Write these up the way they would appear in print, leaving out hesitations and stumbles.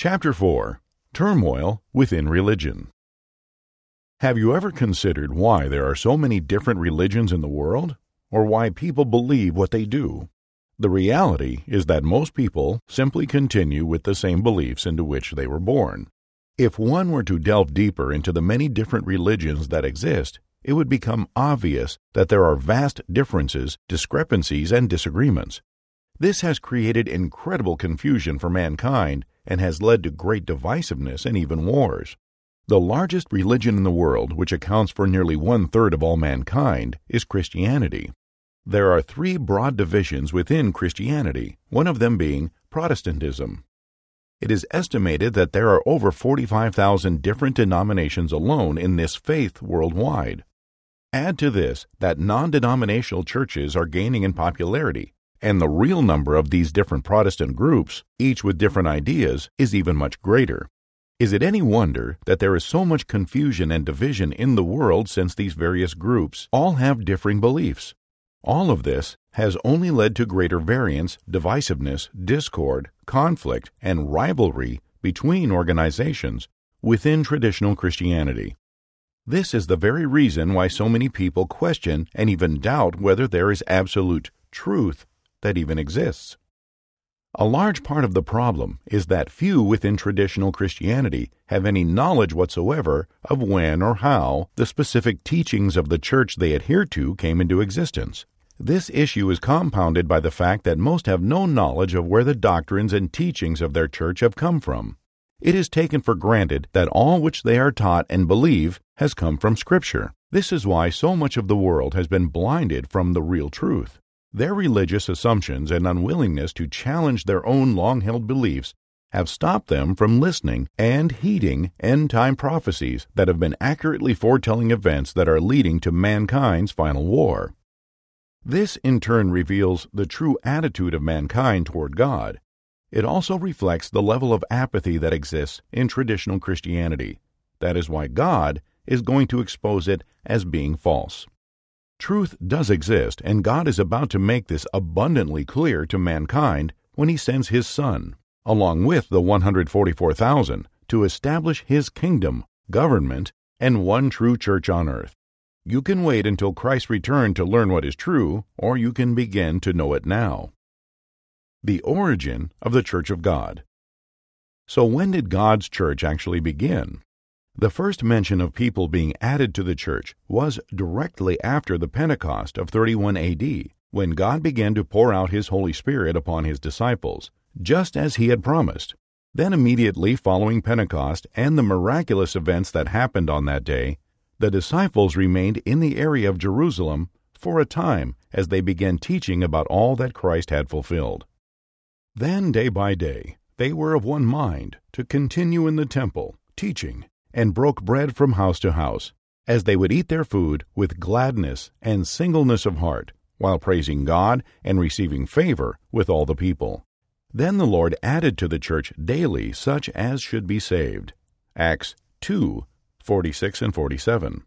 Chapter 4. Turmoil Within Religion. Have you ever considered why there are so many different religions in the world, or why people believe what they do? The reality is that most people simply continue with the same beliefs into which they were born. If one were to delve deeper into the many different religions that exist, it would become obvious that there are vast differences, discrepancies, and disagreements. This has created incredible confusion for mankind and has led to great divisiveness and even wars. The largest religion in the world, which accounts for nearly 1/3 of all mankind, is Christianity. There are 3 broad divisions within Christianity, one of them being Protestantism. It is estimated that there are over 45,000 different denominations alone in this faith worldwide. Add to this that non-denominational churches are gaining in popularity, and the real number of these different Protestant groups, each with different ideas, is even much greater. Is it any wonder that there is so much confusion and division in the world since these various groups all have differing beliefs? All of this has only led to greater variance, divisiveness, discord, conflict, and rivalry between organizations within traditional Christianity. This is the very reason why so many people question and even doubt whether there is absolute truth that even exists. A large part of the problem is that few within traditional Christianity have any knowledge whatsoever of when or how the specific teachings of the church they adhere to came into existence. This issue is compounded by the fact that most have no knowledge of where the doctrines and teachings of their church have come from. It is taken for granted that all which they are taught and believe has come from Scripture. This is why so much of the world has been blinded from the real truth. Their religious assumptions and unwillingness to challenge their own long-held beliefs have stopped them from listening and heeding end-time prophecies that have been accurately foretelling events that are leading to mankind's final war. This, in turn, reveals the true attitude of mankind toward God. It also reflects the level of apathy that exists in traditional Christianity. That is why God is going to expose it as being false. Truth does exist, and God is about to make this abundantly clear to mankind when He sends His Son, along with the 144,000, to establish His kingdom, government, and one true church on earth. You can wait until Christ's return to learn what is true, or you can begin to know it now. The origin of the Church of God. So when did God's church actually begin? The first mention of people being added to the church was directly after the Pentecost of 31 AD, when God began to pour out His Holy Spirit upon His disciples, just as He had promised. Then immediately following Pentecost and the miraculous events that happened on that day, the disciples remained in the area of Jerusalem for a time as they began teaching about all that Christ had fulfilled. Then day by day they were of one mind to continue in the temple, teaching, and broke bread from house to house, as they would eat their food with gladness and singleness of heart, while praising God and receiving favor with all the people. Then the Lord added to the church daily such as should be saved. Acts 2:46 and 47.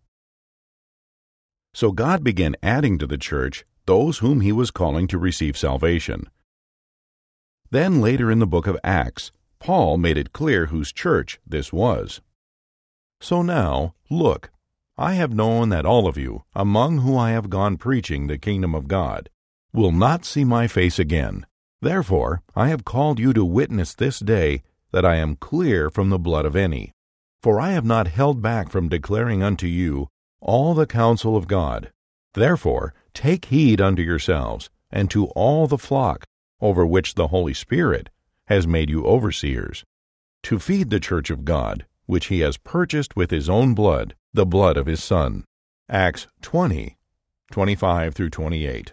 So God began adding to the church those whom He was calling to receive salvation. Then later in the book of Acts, Paul made it clear whose church this was. So now, look, I have known that all of you, among whom I have gone preaching the kingdom of God, will not see my face again. Therefore, I have called you to witness this day that I am clear from the blood of any. For I have not held back from declaring unto you all the counsel of God. Therefore, take heed unto yourselves, and to all the flock, over which the Holy Spirit has made you overseers, to feed the church of God, which He has purchased with His own blood, the blood of His Son. Acts 20:25 through 28.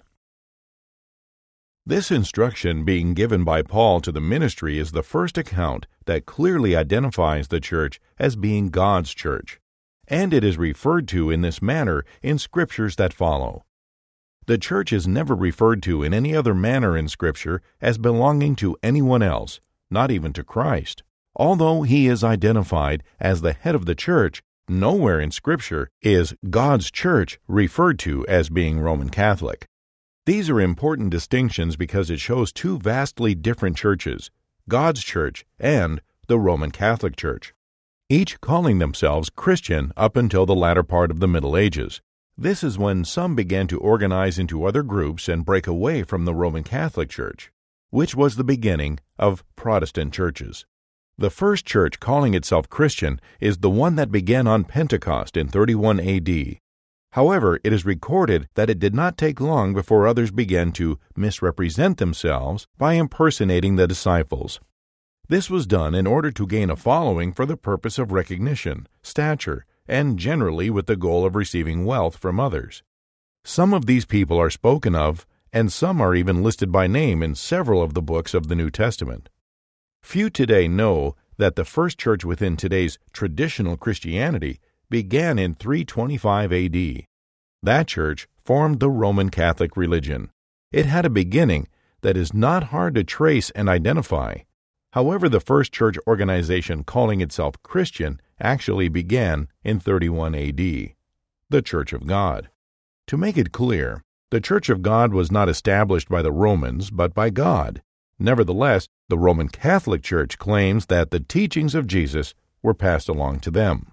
This instruction being given by Paul to the ministry is the first account that clearly identifies the church as being God's church, and it is referred to in this manner in scriptures that follow. The church is never referred to in any other manner in Scripture as belonging to anyone else, not even to Christ. Although He is identified as the head of the church, nowhere in Scripture is God's church referred to as being Roman Catholic. These are important distinctions because it shows two vastly different churches, God's church and the Roman Catholic Church, each calling themselves Christian up until the latter part of the Middle Ages. This is when some began to organize into other groups and break away from the Roman Catholic Church, which was the beginning of Protestant churches. The first church calling itself Christian is the one that began on Pentecost in 31 AD. However, it is recorded that it did not take long before others began to misrepresent themselves by impersonating the disciples. This was done in order to gain a following for the purpose of recognition, stature, and generally with the goal of receiving wealth from others. Some of these people are spoken of, and some are even listed by name in several of the books of the New Testament. Few today know that the first church within today's traditional Christianity began in 325 AD. That church formed the Roman Catholic religion. It had a beginning that is not hard to trace and identify. However, the first church organization calling itself Christian actually began in 31 AD, the Church of God. To make it clear, the Church of God was not established by the Romans, but by God. Nevertheless, the Roman Catholic Church claims that the teachings of Jesus were passed along to them.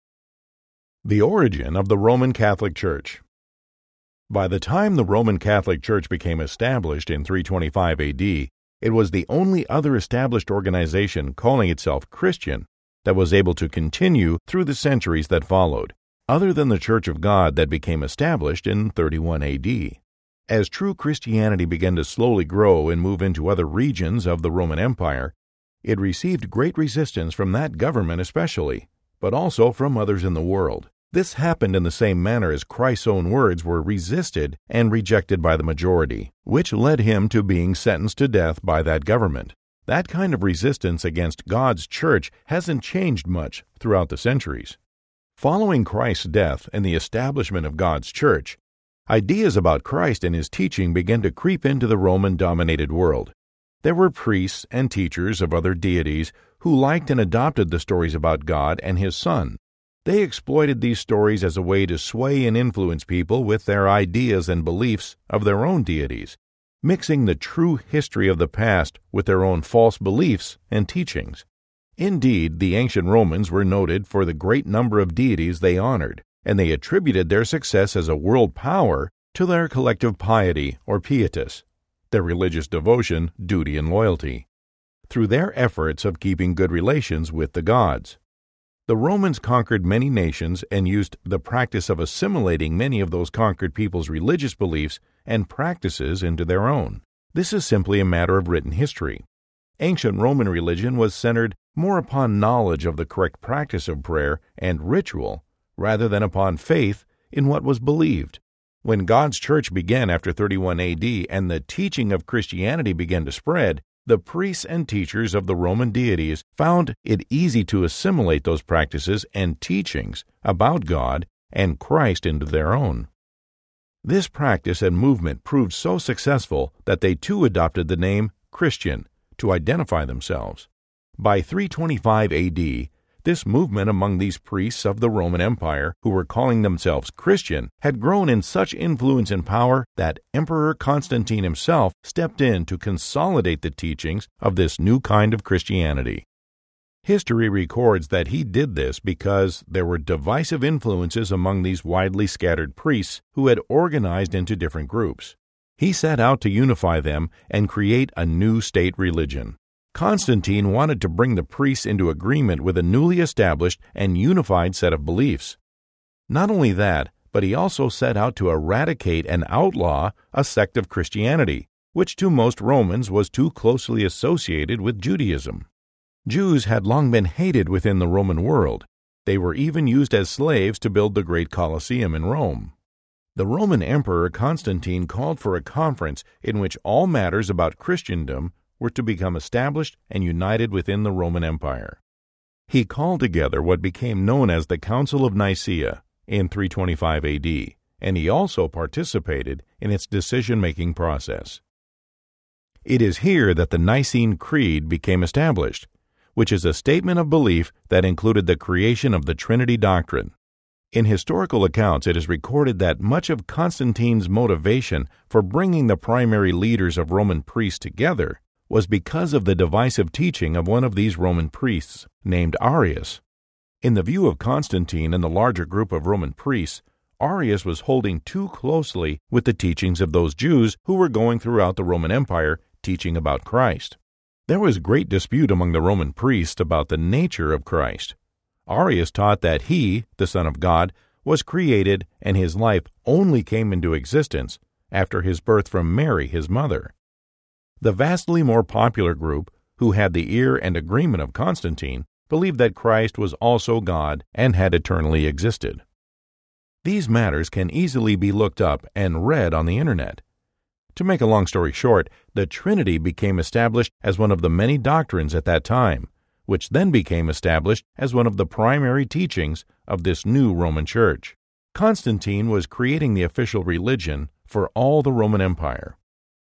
The origin of the Roman Catholic Church. By the time the Roman Catholic Church became established in 325 AD, it was the only other established organization calling itself Christian that was able to continue through the centuries that followed, other than the Church of God that became established in 31 AD. As true Christianity began to slowly grow and move into other regions of the Roman Empire, it received great resistance from that government especially, but also from others in the world. This happened in the same manner as Christ's own words were resisted and rejected by the majority, which led him to being sentenced to death by that government. That kind of resistance against God's church hasn't changed much throughout the centuries. Following Christ's death and the establishment of God's church, ideas about Christ and his teaching began to creep into the Roman-dominated world. There were priests and teachers of other deities who liked and adopted the stories about God and his Son. They exploited these stories as a way to sway and influence people with their ideas and beliefs of their own deities, mixing the true history of the past with their own false beliefs and teachings. Indeed, the ancient Romans were noted for the great number of deities they honored, and they attributed their success as a world power to their collective piety or pietas, their religious devotion, duty, and loyalty, through their efforts of keeping good relations with the gods. The Romans conquered many nations and used the practice of assimilating many of those conquered people's religious beliefs and practices into their own. This is simply a matter of written history. Ancient Roman religion was centered more upon knowledge of the correct practice of prayer and ritual rather than upon faith in what was believed. When God's church began after 31 AD and the teaching of Christianity began to spread, the priests and teachers of the Roman deities found it easy to assimilate those practices and teachings about God and Christ into their own. This practice and movement proved so successful that they too adopted the name Christian to identify themselves. By 325 AD, this movement among these priests of the Roman Empire who were calling themselves Christian had grown in such influence and power that Emperor Constantine himself stepped in to consolidate the teachings of this new kind of Christianity. History records that he did this because there were divisive influences among these widely scattered priests who had organized into different groups. He set out to unify them and create a new state religion. Constantine wanted to bring the priests into agreement with a newly established and unified set of beliefs. Not only that, but he also set out to eradicate and outlaw a sect of Christianity, which to most Romans was too closely associated with Judaism. Jews had long been hated within the Roman world. They were even used as slaves to build the great Colosseum in Rome. The Roman Emperor Constantine called for a conference in which all matters about Christendom were to become established and united within the Roman Empire. He called together what became known as the Council of Nicaea in 325 AD, and he also participated in its decision-making process. It is here that the Nicene Creed became established, which is a statement of belief that included the creation of the Trinity doctrine. In historical accounts, it is recorded that much of Constantine's motivation for bringing the primary leaders of Roman priests together was because of the divisive teaching of one of these Roman priests named Arius. In the view of Constantine and the larger group of Roman priests, Arius was holding too closely with the teachings of those Jews who were going throughout the Roman Empire teaching about Christ. There was great dispute among the Roman priests about the nature of Christ. Arius taught that he, the Son of God, was created and his life only came into existence after his birth from Mary, his mother. The vastly more popular group, who had the ear and agreement of Constantine, believed that Christ was also God and had eternally existed. These matters can easily be looked up and read on the Internet. To make a long story short, the Trinity became established as one of the many doctrines at that time, which then became established as one of the primary teachings of this new Roman Church. Constantine was creating the official religion for all the Roman Empire.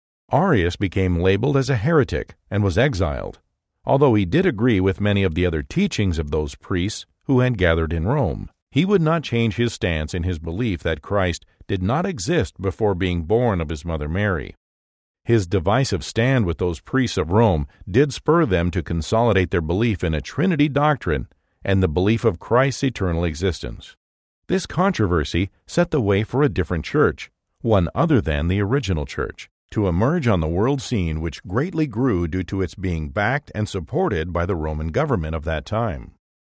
Arius became labeled as a heretic and was exiled, although he did agree with many of the other teachings of those priests who had gathered in Rome. He would not change his stance in his belief that Christ did not exist before being born of his mother Mary. His divisive stand with those priests of Rome did spur them to consolidate their belief in a Trinity doctrine and the belief of Christ's eternal existence. This controversy set the way for a different church, one other than the original church, to emerge on the world scene, which greatly grew due to its being backed and supported by the Roman government of that time.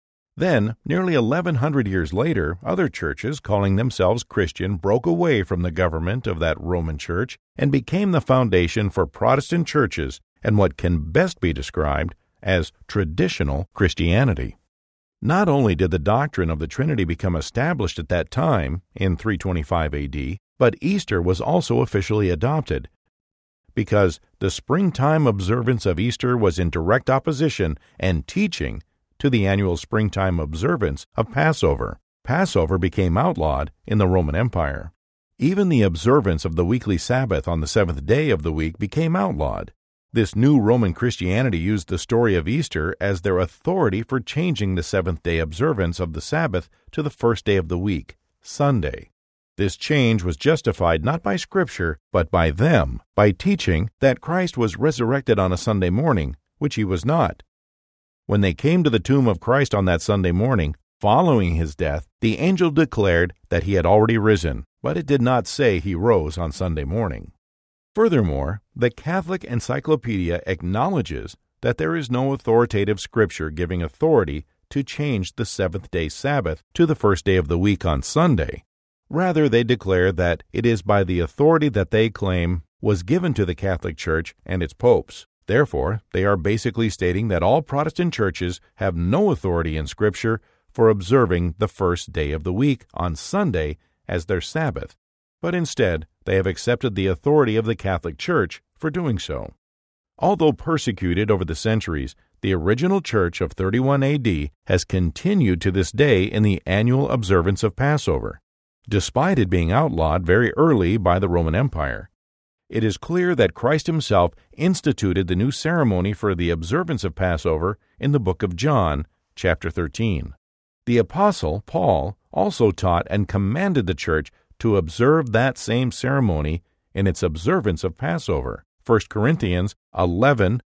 Then, nearly 1,100 years later, other churches calling themselves Christian broke away from the government of that Roman Church and became the foundation for Protestant churches and what can best be described as traditional Christianity. Not only did the doctrine of the Trinity become established at that time, in 325 AD, but Easter was also officially adopted, because the springtime observance of Easter was in direct opposition and teaching to the annual springtime observance of Passover. Passover became outlawed in the Roman Empire. Even the observance of the weekly Sabbath on the seventh day of the week became outlawed. This new Roman Christianity used the story of Easter as their authority for changing the seventh-day observance of the Sabbath to the first day of the week, Sunday. This change was justified not by Scripture, but by them, by teaching that Christ was resurrected on a Sunday morning, which he was not. When they came to the tomb of Christ on that Sunday morning, following his death, the angel declared that he had already risen, but it did not say he rose on Sunday morning. Furthermore, the Catholic Encyclopedia acknowledges that there is no authoritative Scripture giving authority to change the seventh-day Sabbath to the first day of the week on Sunday. Rather, they declare that it is by the authority that they claim was given to the Catholic Church and its popes. Therefore, they are basically stating that all Protestant churches have no authority in Scripture for observing the first day of the week on Sunday as their Sabbath, but instead they have accepted the authority of the Catholic Church for doing so. Although persecuted over the centuries, the original Church of 31 AD has continued to this day in the annual observance of Passover, despite it being outlawed very early by the Roman Empire. It is clear that Christ himself instituted the new ceremony for the observance of Passover in the book of John, chapter 13. The Apostle Paul also taught and commanded the church to observe that same ceremony in its observance of Passover, 1 Corinthians 11,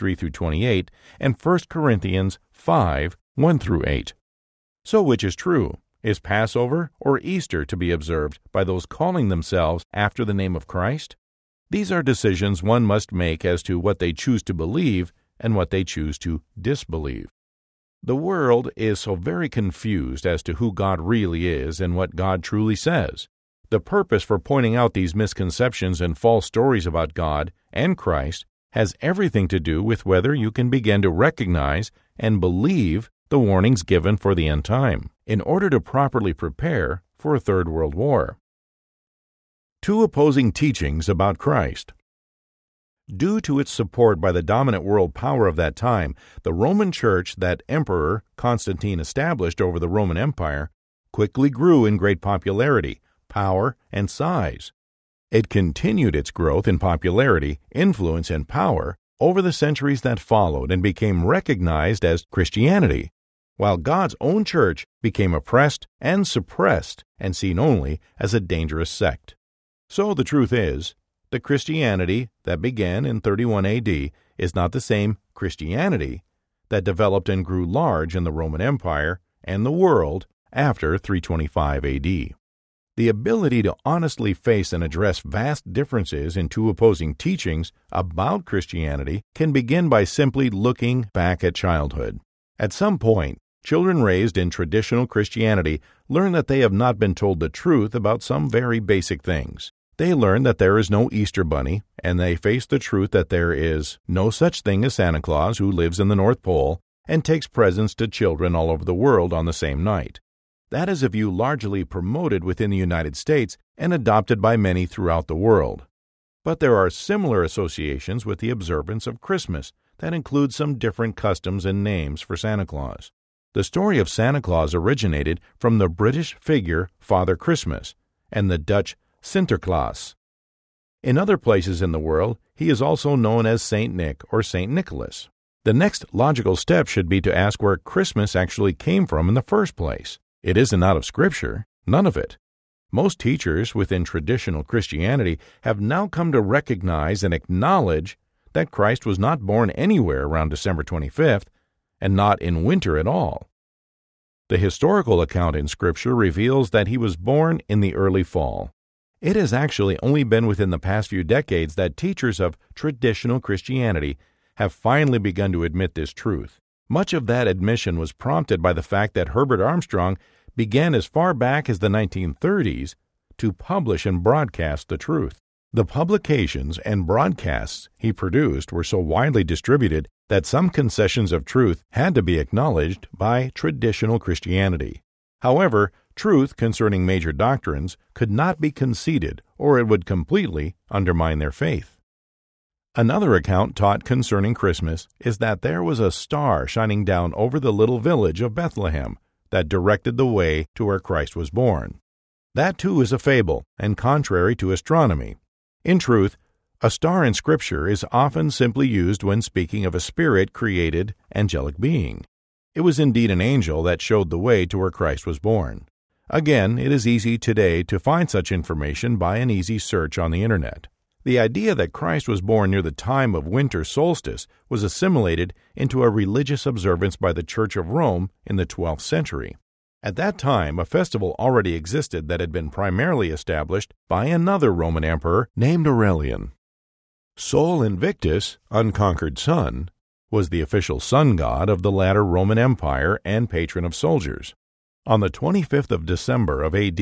23-28, and 1 Corinthians 5, 1-8. So which is true? Is Passover or Easter to be observed by those calling themselves after the name of Christ? These are decisions one must make as to what they choose to believe and what they choose to disbelieve. The world is so very confused as to who God really is and what God truly says. The purpose for pointing out these misconceptions and false stories about God and Christ has everything to do with whether you can begin to recognize and believe the warnings given for the end time, in order to properly prepare for a third world war. Two opposing teachings about Christ. Due to its support by the dominant world power of that time, the Roman Church that Emperor Constantine established over the Roman Empire quickly grew in great popularity, power, and size. It continued its growth in popularity, influence, and power over the centuries that followed and became recognized as Christianity, while God's own church became oppressed and suppressed and seen only as a dangerous sect. So the truth is, the Christianity that began in 31 AD is not the same Christianity that developed and grew large in the Roman Empire and the world after 325 AD. The ability to honestly face and address vast differences in two opposing teachings about Christianity can begin by simply looking back at childhood. At some point, children raised in traditional Christianity learn that they have not been told the truth about some very basic things. They learn that there is no Easter Bunny, and they face the truth that there is no such thing as Santa Claus who lives in the North Pole and takes presents to children all over the world on the same night. That is a view largely promoted within the United States and adopted by many throughout the world. But there are similar associations with the observance of Christmas that include some different customs and names for Santa Claus. The story of Santa Claus originated from the British figure Father Christmas and the Dutch Sinterklaas. In other places in the world, he is also known as Saint Nick or Saint Nicholas. The next logical step should be to ask where Christmas actually came from in the first place. It isn't out of Scripture, none of it. Most teachers within traditional Christianity have now come to recognize and acknowledge that Christ was not born anywhere around December 25th, and not in winter at all. The historical account in Scripture reveals that he was born in the early fall. It has actually only been within the past few decades that teachers of traditional Christianity have finally begun to admit this truth. Much of that admission was prompted by the fact that Herbert Armstrong began as far back as the 1930s to publish and broadcast the truth. The publications and broadcasts he produced were so widely distributed that some concessions of truth had to be acknowledged by traditional Christianity. However, truth concerning major doctrines could not be conceded, or it would completely undermine their faith. Another account taught concerning Christmas is that there was a star shining down over the little village of Bethlehem that directed the way to where Christ was born. That too is a fable and contrary to astronomy. In truth, a star in Scripture is often simply used when speaking of a spirit-created angelic being. It was indeed an angel that showed the way to where Christ was born. Again, it is easy today to find such information by an easy search on the Internet. The idea that Christ was born near the time of winter solstice was assimilated into a religious observance by the Church of Rome in the 12th century. At that time, a festival already existed that had been primarily established by another Roman emperor named Aurelian. Sol Invictus, unconquered sun, was the official sun god of the latter Roman Empire and patron of soldiers. On the 25th of December of AD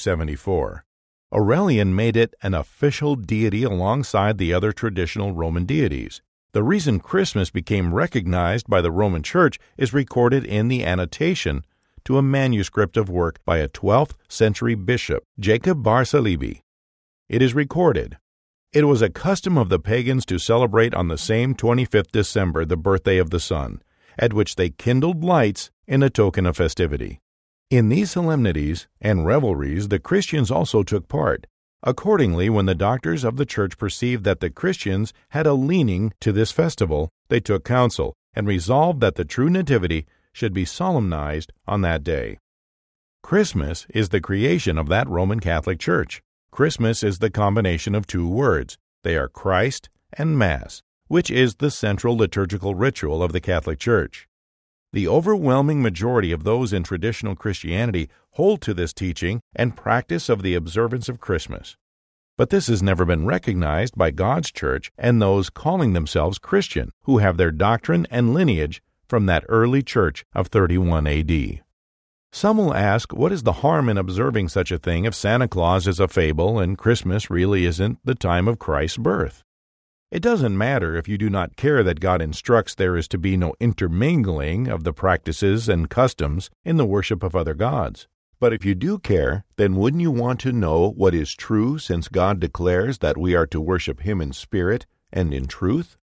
274, Aurelian made it an official deity alongside the other traditional Roman deities. The reason Christmas became recognized by the Roman Church is recorded in the annotation to a manuscript of work by a 12th century bishop, Jacob Bar Salibi. It is recorded, "It was a custom of the pagans to celebrate on the same 25th December the birthday of the sun, at which they kindled lights in a token of festivity. In these solemnities and revelries the Christians also took part. Accordingly, when the doctors of the church perceived that the Christians had a leaning to this festival, they took counsel and resolved that the true nativity should be solemnized on that day." Christmas is the creation of that Roman Catholic Church. Christmas is the combination of two words. They are Christ and Mass, which is the central liturgical ritual of the Catholic Church. The overwhelming majority of those in traditional Christianity hold to this teaching and practice of the observance of Christmas. But this has never been recognized by God's Church and those calling themselves Christian, who have their doctrine and lineage from that early church of 31 AD. Some will ask, what is the harm in observing such a thing if Santa Claus is a fable and Christmas really isn't the time of Christ's birth? It doesn't matter if you do not care that God instructs there is to be no intermingling of the practices and customs in the worship of other gods. But if you do care, then wouldn't you want to know what is true, since God declares that we are to worship Him in spirit and in truth?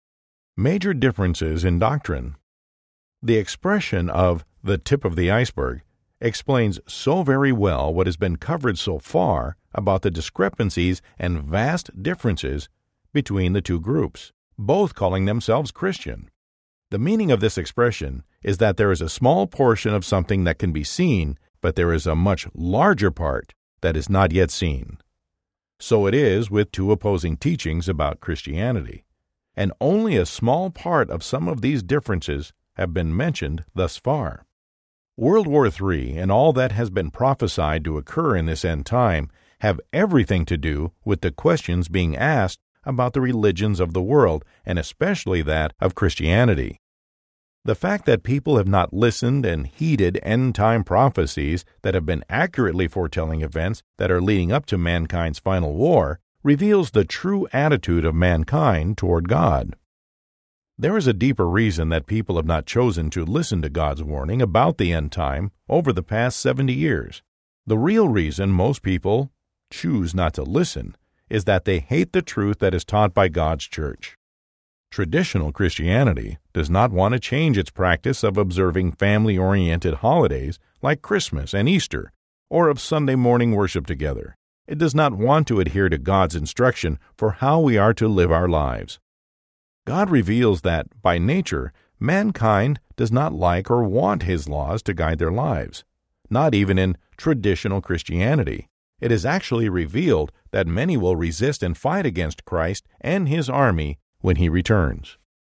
Major differences in doctrine. The expression of the tip of the iceberg explains so very well what has been covered so far about the discrepancies and vast differences between the two groups, both calling themselves Christian. The meaning of this expression is that there is a small portion of something that can be seen, but there is a much larger part that is not yet seen. So it is with two opposing teachings about Christianity. and only a small part of some of these differences have been mentioned thus far. World War III and all that has been prophesied to occur in this end time have everything to do with the questions being asked about the religions of the world, and especially that of Christianity. The fact that people have not listened and heeded end-time prophecies that have been accurately foretelling events that are leading up to mankind's final war reveals the true attitude of mankind toward God. There is a deeper reason that people have not chosen to listen to God's warning about the end time over the past 70 years. The real reason most people choose not to listen is that they hate the truth that is taught by God's church. Traditional Christianity does not want to change its practice of observing family-oriented holidays like Christmas and Easter, or of Sunday morning worship together. It does not want to adhere to God's instruction for how we are to live our lives. God reveals that, by nature, mankind does not like or want His laws to guide their lives. Not even in traditional Christianity. It is actually revealed that many will resist and fight against Christ and His army when He returns.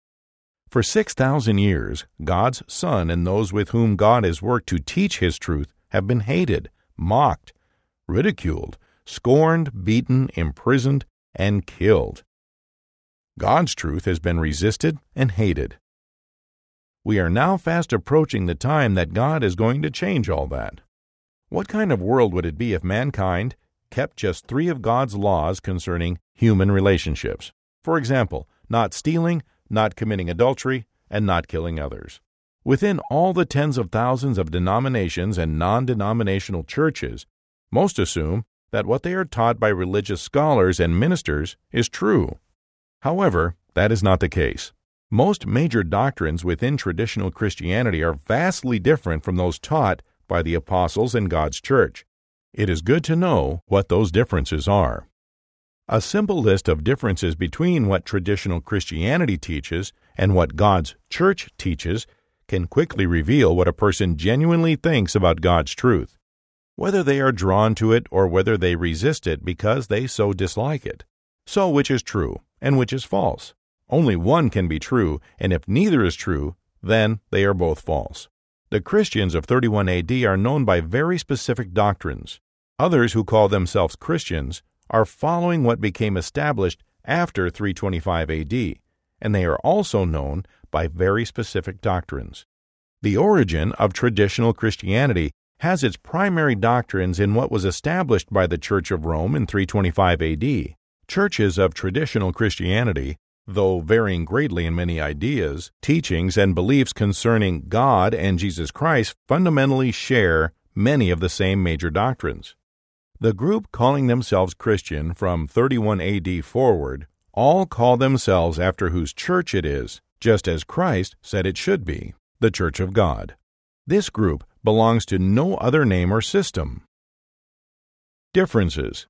For 6,000 years, God's Son and those with whom God has worked to teach His truth have been hated, mocked, ridiculed, scorned, beaten, imprisoned, and killed. God's truth has been resisted and hated. We are now fast approaching the time that God is going to change all that. What kind of world would it be if mankind kept just 3 of God's laws concerning human relationships? For example, not stealing, not committing adultery, and not killing others. Within all the tens of thousands of denominations and non-denominational churches, most assume that what they are taught by religious scholars and ministers is true. However, that is not the case. Most major doctrines within traditional Christianity are vastly different from those taught by the apostles and God's church. It is good to know what those differences are. A simple list of differences between what traditional Christianity teaches and what God's church teaches can quickly reveal what a person genuinely thinks about God's truth, whether they are drawn to it or whether they resist it because they so dislike it. So which is true and which is false? Only one can be true, and if neither is true, then they are both false. The Christians of 31 AD are known by very specific doctrines. Others who call themselves Christians are following what became established after 325 AD, and they are also known by very specific doctrines. The origin of traditional Christianity has its primary doctrines in what was established by the Church of Rome in 325 AD. Churches of traditional Christianity, though varying greatly in many ideas, teachings, and beliefs concerning God and Jesus Christ, fundamentally share many of the same major doctrines. The group calling themselves Christian from 31 AD forward all call themselves after whose church it is, just as Christ said it should be, the Church of God. This group belongs to no other name or system. Differences.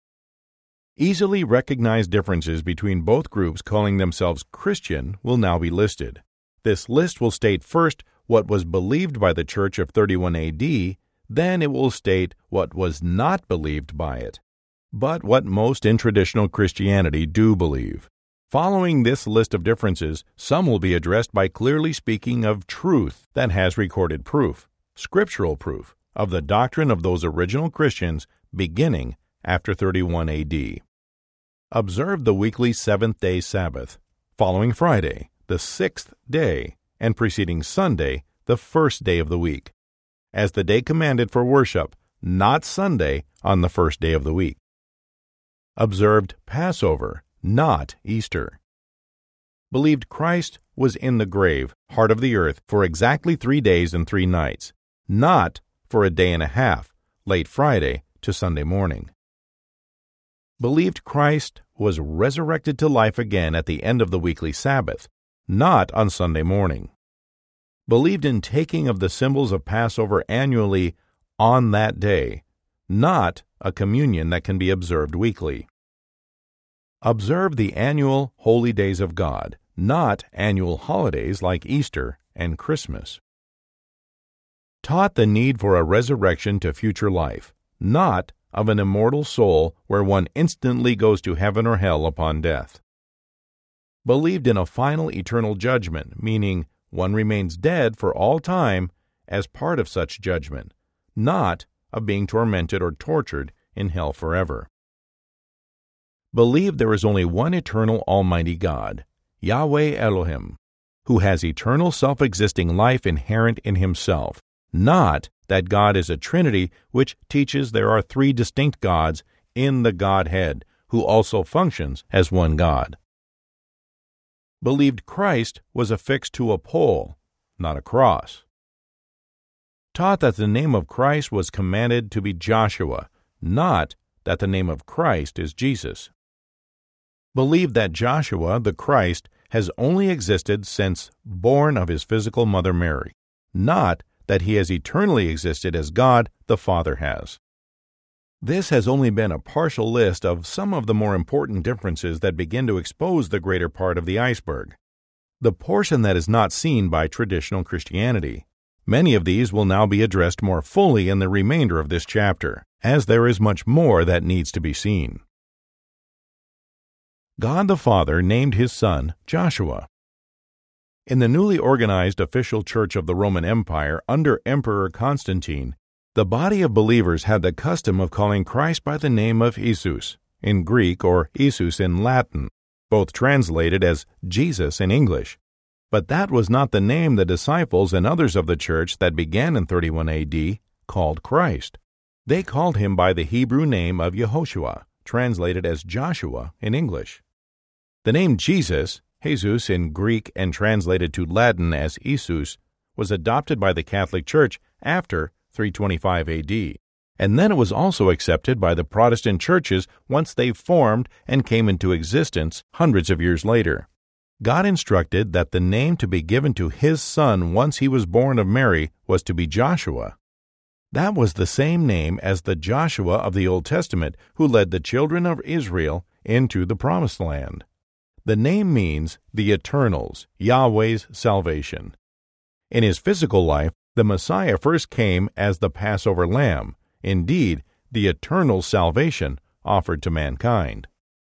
Easily recognized differences between both groups calling themselves Christian will now be listed. This list will state first what was believed by the Church of 31 AD, then it will state what was not believed by it, but what most in traditional Christianity do believe. Following this list of differences, some will be addressed by clearly speaking of truth that has recorded proof, scriptural proof, of the doctrine of those original Christians beginning after 31 AD. Observe the weekly seventh-day Sabbath, following Friday, the 6th day, and preceding Sunday, the 1st day of the week, as the day commanded for worship, not Sunday on the 1st day of the week. Observed Passover, not Easter. Believed Christ was in the grave, heart of the earth, for exactly 3 days and 3 nights, not for a day and a half, late Friday to Sunday morning. Believed Christ was resurrected to life again at the end of the weekly Sabbath, not on Sunday morning. Believed in taking of the symbols of Passover annually on that day, not a communion that can be observed weekly. Observe the annual holy days of God, not annual holidays like Easter and Christmas. Taught the need for a resurrection to future life, not of an immortal soul where one instantly goes to heaven or hell upon death. believed in a final eternal judgment, meaning one remains dead for all time as part of such judgment, not of being tormented or tortured in hell forever. Believed there is only one eternal Almighty God, Yahweh Elohim, who has eternal self-existing life inherent in himself, not that God is a Trinity which teaches there are three distinct gods in the Godhead, who also functions as one God. Believed Christ was affixed to a pole, not a cross. Taught that the name of Christ was commanded to be Joshua, not that the name of Christ is Jesus. Believed that Joshua, the Christ, has only existed since born of his physical mother Mary, not that he has eternally existed as God the Father has. This has only been a partial list of some of the more important differences that begin to expose the greater part of the iceberg, the portion that is not seen by traditional Christianity. Many of these will now be addressed more fully in the remainder of this chapter, as there is much more that needs to be seen. God the Father named his son Joshua. In the newly organized official church of the Roman Empire under Emperor Constantine, the body of believers had the custom of calling Christ by the name of Jesus in Greek or Jesus in Latin, both translated as Jesus in English. But that was not the name the disciples and others of the church that began in 31 AD called Christ. They called him by the Hebrew name of Yehoshua, translated as Joshua in English. The name Jesus, Jesus in Greek and translated to Latin as Jesus, was adopted by the Catholic Church after 325 AD, and then it was also accepted by the Protestant churches once they formed and came into existence hundreds of years later. God instructed that the name to be given to his son once he was born of Mary was to be Joshua. That was the same name as the Joshua of the Old Testament who led the children of Israel into the Promised Land. The name means the Eternal's, Yahweh's salvation. In his physical life, the Messiah first came as the Passover lamb, indeed, the eternal salvation offered to mankind.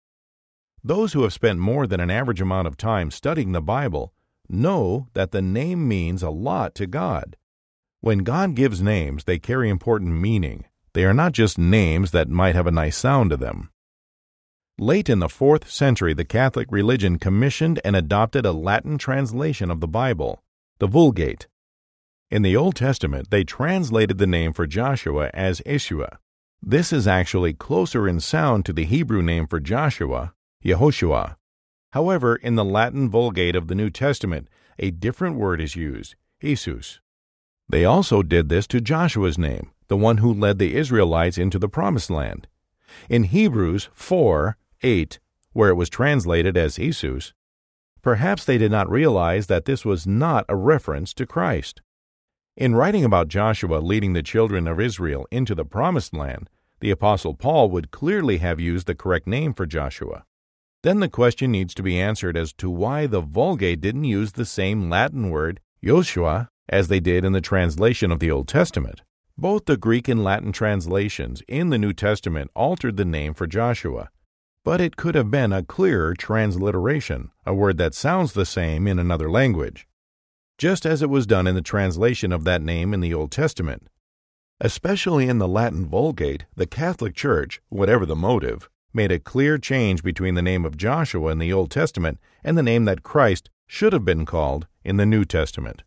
Those who have spent more than an average amount of time studying the Bible know that the name means a lot to God. When God gives names, they carry important meaning. They are not just names that might have a nice sound to them. Late in the 4th century, the Catholic religion commissioned and adopted a Latin translation of the Bible, the Vulgate. In the Old Testament, they translated the name for Joshua as Yeshua. This is actually closer in sound to the Hebrew name for Joshua, Yehoshua. However, in the Latin Vulgate of the New Testament, a different word is used, Jesus. They also did this to Joshua's name, the one who led the Israelites into the Promised Land. In Hebrews 4:8, where it was translated as Jesus, perhaps they did not realize that this was not a reference to Christ. In writing about Joshua leading the children of Israel into the Promised Land, the Apostle Paul would clearly have used the correct name for Joshua. Then the question needs to be answered as to why the Vulgate didn't use the same Latin word, Joshua, as they did in the translation of the Old Testament. Both the Greek and Latin translations in the New Testament altered the name for Joshua, but it could have been a clearer transliteration, a word that sounds the same in another language, just as it was done in the translation of that name in the Old Testament. Especially in the Latin Vulgate, the Catholic Church, whatever the motive, made a clear change between the name of Joshua in the Old Testament and the name that Christ should have been called in the New Testament.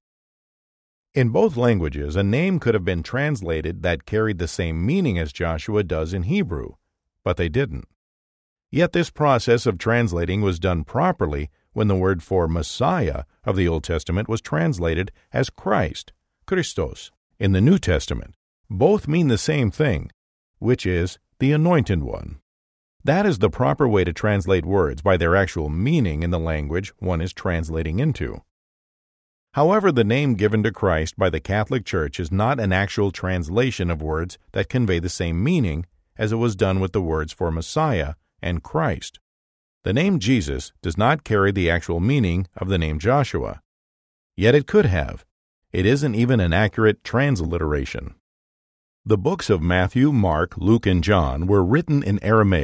In both languages, a name could have been translated that carried the same meaning as Joshua does in Hebrew, but they didn't. Yet this process of translating was done properly when the word for Messiah of the Old Testament was translated as Christ, Christos, in the New Testament. Both mean the same thing, which is the Anointed One. That is the proper way to translate words by their actual meaning in the language one is translating into. However, the name given to Christ by the Catholic Church is not an actual translation of words that convey the same meaning as it was done with the words for Messiah and Christ. The name Jesus does not carry the actual meaning of the name Joshua. Yet it could have. It isn't even an accurate transliteration. The books of Matthew, Mark, Luke, and John were written in Aramaic,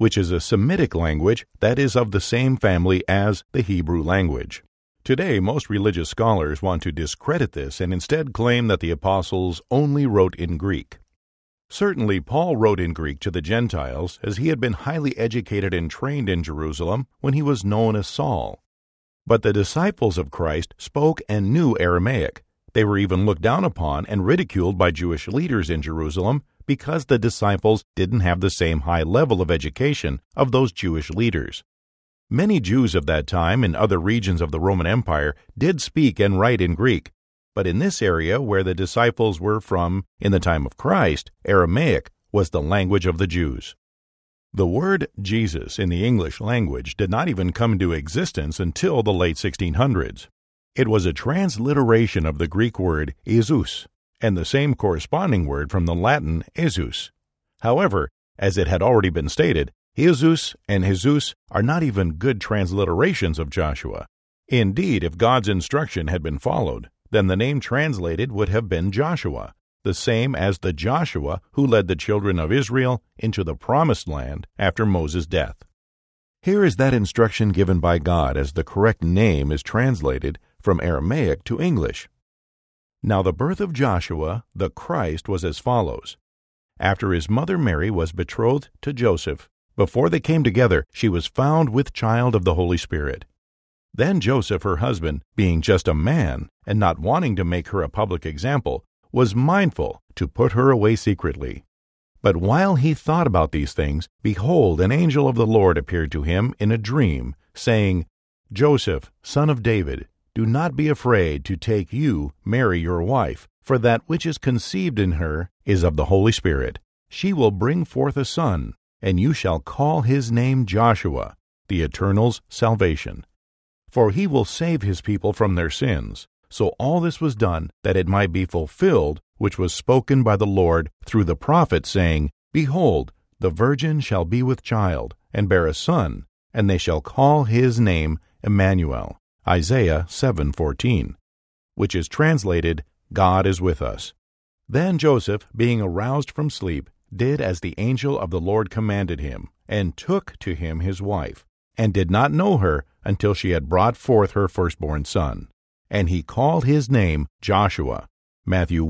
which is a Semitic language that is of the same family as the Hebrew language. Today, most religious scholars want to discredit this and instead claim that the apostles only wrote in Greek. Certainly, Paul wrote in Greek to the Gentiles, as he had been highly educated and trained in Jerusalem when he was known as Saul. But the disciples of Christ spoke and knew Aramaic. They were even looked down upon and ridiculed by Jewish leaders in Jerusalem because the disciples didn't have the same high level of education of those Jewish leaders. Many Jews of that time in other regions of the Roman Empire did speak and write in Greek, but in this area where the disciples were from in the time of Christ, Aramaic was the language of the Jews. The word Jesus in the English language did not even come into existence until the late 1600s. It was a transliteration of the Greek word Jesus, and the same corresponding word from the Latin Jesus. However, as it had already been stated, Jesus and Jesus are not even good transliterations of Joshua. Indeed, if God's instruction had been followed, then the name translated would have been Joshua, the same as the Joshua who led the children of Israel into the Promised Land after Moses' death. Here is that instruction given by God as the correct name is translated from Aramaic to English. Now the birth of Joshua, the Christ, was as follows. After his mother Mary was betrothed to Joseph, before they came together, she was found with child of the Holy Spirit. Then Joseph, her husband, being just a man, and not wanting to make her a public example, was mindful to put her away secretly. But while he thought about these things, behold, an angel of the Lord appeared to him in a dream, saying, Joseph, son of David, do not be afraid to take you, Mary, your wife, for that which is conceived in her is of the Holy Spirit. She will bring forth a son, and you shall call his name Joshua, the Eternal's salvation. For he will save his people from their sins. So all this was done that it might be fulfilled, which was spoken by the Lord through the prophet, saying, Behold, the virgin shall be with child, and bear a son, and they shall call his name Emmanuel. Isaiah 7:14, which is translated, God is with us. Then Joseph, being aroused from sleep, did as the angel of the Lord commanded him, and took to him his wife, and did not know her until she had brought forth her firstborn son. And he called his name Joshua. Matthew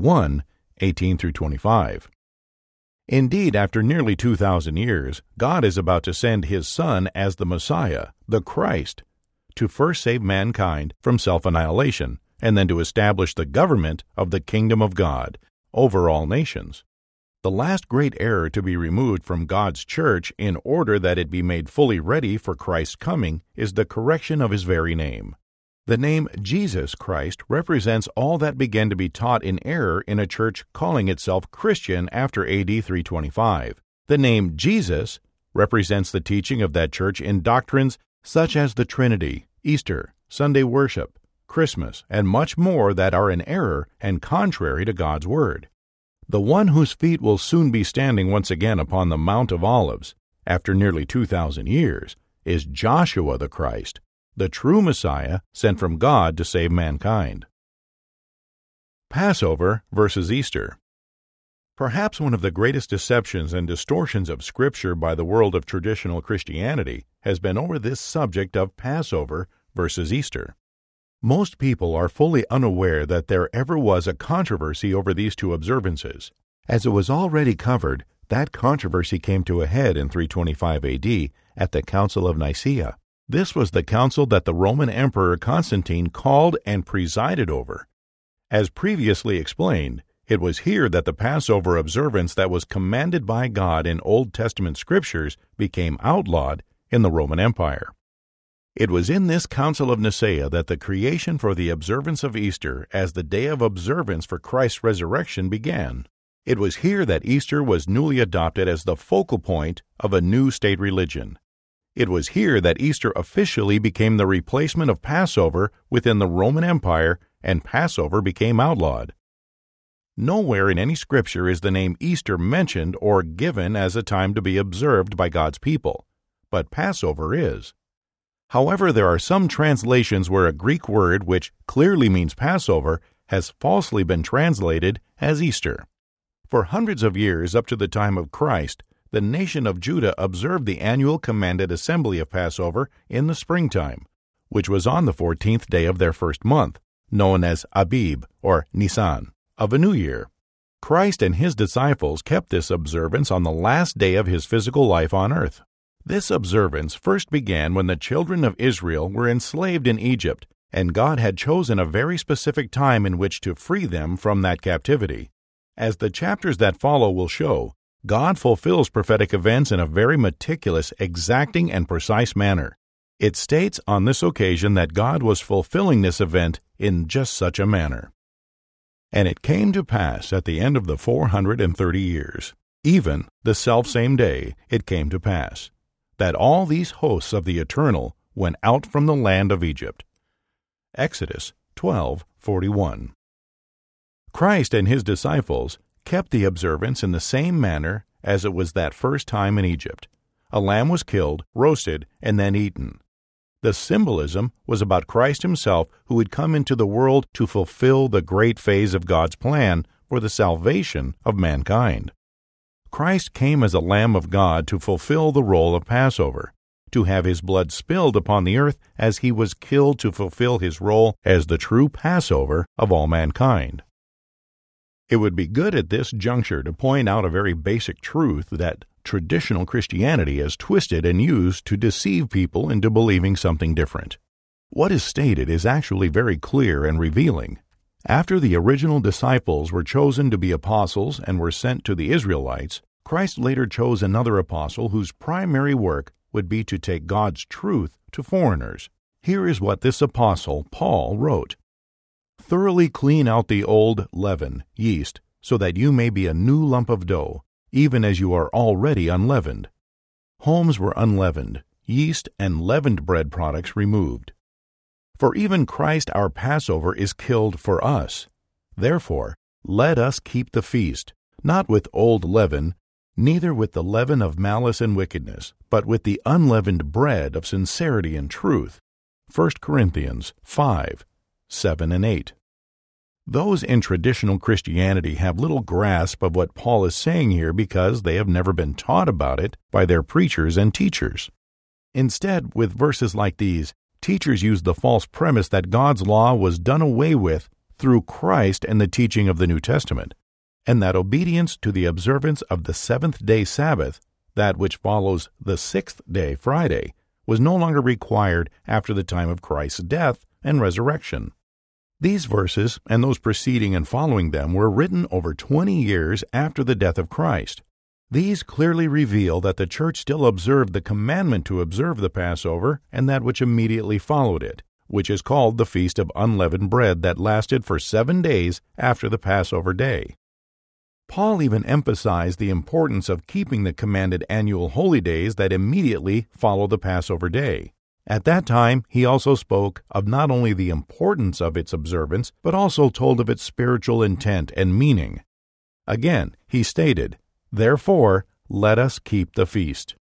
1:18-25. Indeed, after nearly 2,000 years, God is about to send his Son as the Messiah, the Christ, to first save mankind from self-annihilation, and then to establish the government of the kingdom of God over all nations. The last great error to be removed from God's church in order that it be made fully ready for Christ's coming is the correction of his very name. The name Jesus Christ represents all that began to be taught in error in a church calling itself Christian after AD 325. The name Jesus represents the teaching of that church in doctrines such as the Trinity, Easter, Sunday worship, Christmas, and much more that are in error and contrary to God's Word. The one whose feet will soon be standing once again upon the Mount of Olives, after nearly 2,000 years, is Joshua the Christ, the true Messiah sent from God to save mankind. Passover versus Easter. Perhaps one of the greatest deceptions and distortions of Scripture by the world of traditional Christianity has been over this subject of Passover versus Easter. Most people are fully unaware that there ever was a controversy over these two observances. As it was already covered, that controversy came to a head in 325 AD at the Council of Nicaea. This was the council that the Roman Emperor Constantine called and presided over. As previously explained, it was here that the Passover observance that was commanded by God in Old Testament scriptures became outlawed in the Roman Empire. It was in this Council of Nicaea that the creation for the observance of Easter as the day of observance for Christ's resurrection began. It was here that Easter was newly adopted as the focal point of a new state religion. It was here that Easter officially became the replacement of Passover within the Roman Empire, and Passover became outlawed. Nowhere in any scripture is the name Easter mentioned or given as a time to be observed by God's people, but Passover is. However, there are some translations where a Greek word which clearly means Passover has falsely been translated as Easter. For hundreds of years up to the time of Christ, the nation of Judah observed the annual commanded assembly of Passover in the springtime, which was on the 14th day of their first month, known as Abib or Nisan, of a new year. Christ and his disciples kept this observance on the last day of his physical life on earth. This observance first began when the children of Israel were enslaved in Egypt, and God had chosen a very specific time in which to free them from that captivity. As the chapters that follow will show, God fulfills prophetic events in a very meticulous, exacting, and precise manner. It states on this occasion that God was fulfilling this event in just such a manner. And it came to pass at the end of the 430 years, even the selfsame day it came to pass, that all these hosts of the Eternal went out from the land of Egypt. Exodus 12:41. Christ and his disciples kept the observance in the same manner as it was that first time in Egypt. A lamb was killed, roasted, and then eaten. The symbolism was about Christ himself, who would come into the world to fulfill the great phase of God's plan for the salvation of mankind. Christ came as a Lamb of God to fulfill the role of Passover, to have his blood spilled upon the earth as he was killed to fulfill his role as the true Passover of all mankind. It would be good at this juncture to point out a very basic truth that traditional Christianity has twisted and used to deceive people into believing something different. What is stated is actually very clear and revealing. After the original disciples were chosen to be apostles and were sent to the Israelites, Christ later chose another apostle whose primary work would be to take God's truth to foreigners. Here is what this apostle, Paul, wrote. "Thoroughly clean out the old leaven, yeast, so that you may be a new lump of dough, even as you are already unleavened." Homes were unleavened, yeast and leavened bread products removed. For even Christ our Passover is killed for us. Therefore, let us keep the feast, not with old leaven, neither with the leaven of malice and wickedness, but with the unleavened bread of sincerity and truth. 1 Corinthians 5:7 and 8. Those in traditional Christianity have little grasp of what Paul is saying here because they have never been taught about it by their preachers and teachers. Instead, with verses like these, teachers use the false premise that God's law was done away with through Christ and the teaching of the New Testament, and that obedience to the observance of the seventh-day Sabbath, that which follows the sixth-day Friday, was no longer required after the time of Christ's death and resurrection. These verses and those preceding and following them were written over 20 years after the death of Christ. These clearly reveal that the church still observed the commandment to observe the Passover and that which immediately followed it, which is called the Feast of Unleavened Bread that lasted for 7 days after the Passover day. Paul even emphasized the importance of keeping the commanded annual holy days that immediately follow the Passover day. At that time, he also spoke of not only the importance of its observance, but also told of its spiritual intent and meaning. Again, he stated, "Therefore, let us keep the feast."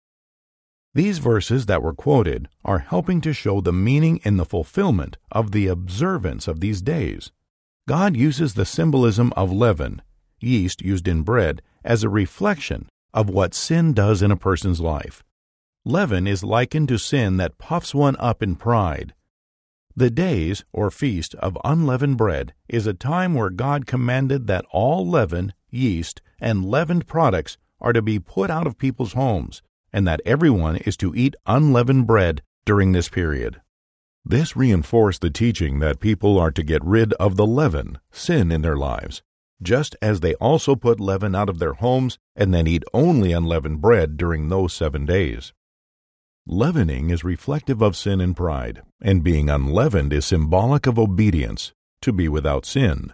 These verses that were quoted are helping to show the meaning in the fulfillment of the observance of these days. God uses the symbolism of leaven, yeast used in bread, as a reflection of what sin does in a person's life. Leaven is likened to sin that puffs one up in pride. The days, or feast, of unleavened bread is a time where God commanded that all leaven, yeast, and leavened products are to be put out of people's homes, and that everyone is to eat unleavened bread during this period. This reinforced the teaching that people are to get rid of the leaven, sin in their lives, just as they also put leaven out of their homes and then eat only unleavened bread during those 7 days. Leavening is reflective of sin and pride, and being unleavened is symbolic of obedience, to be without sin.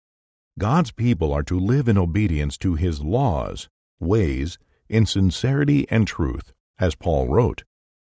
God's people are to live in obedience to His laws, ways, in sincerity and truth, as Paul wrote.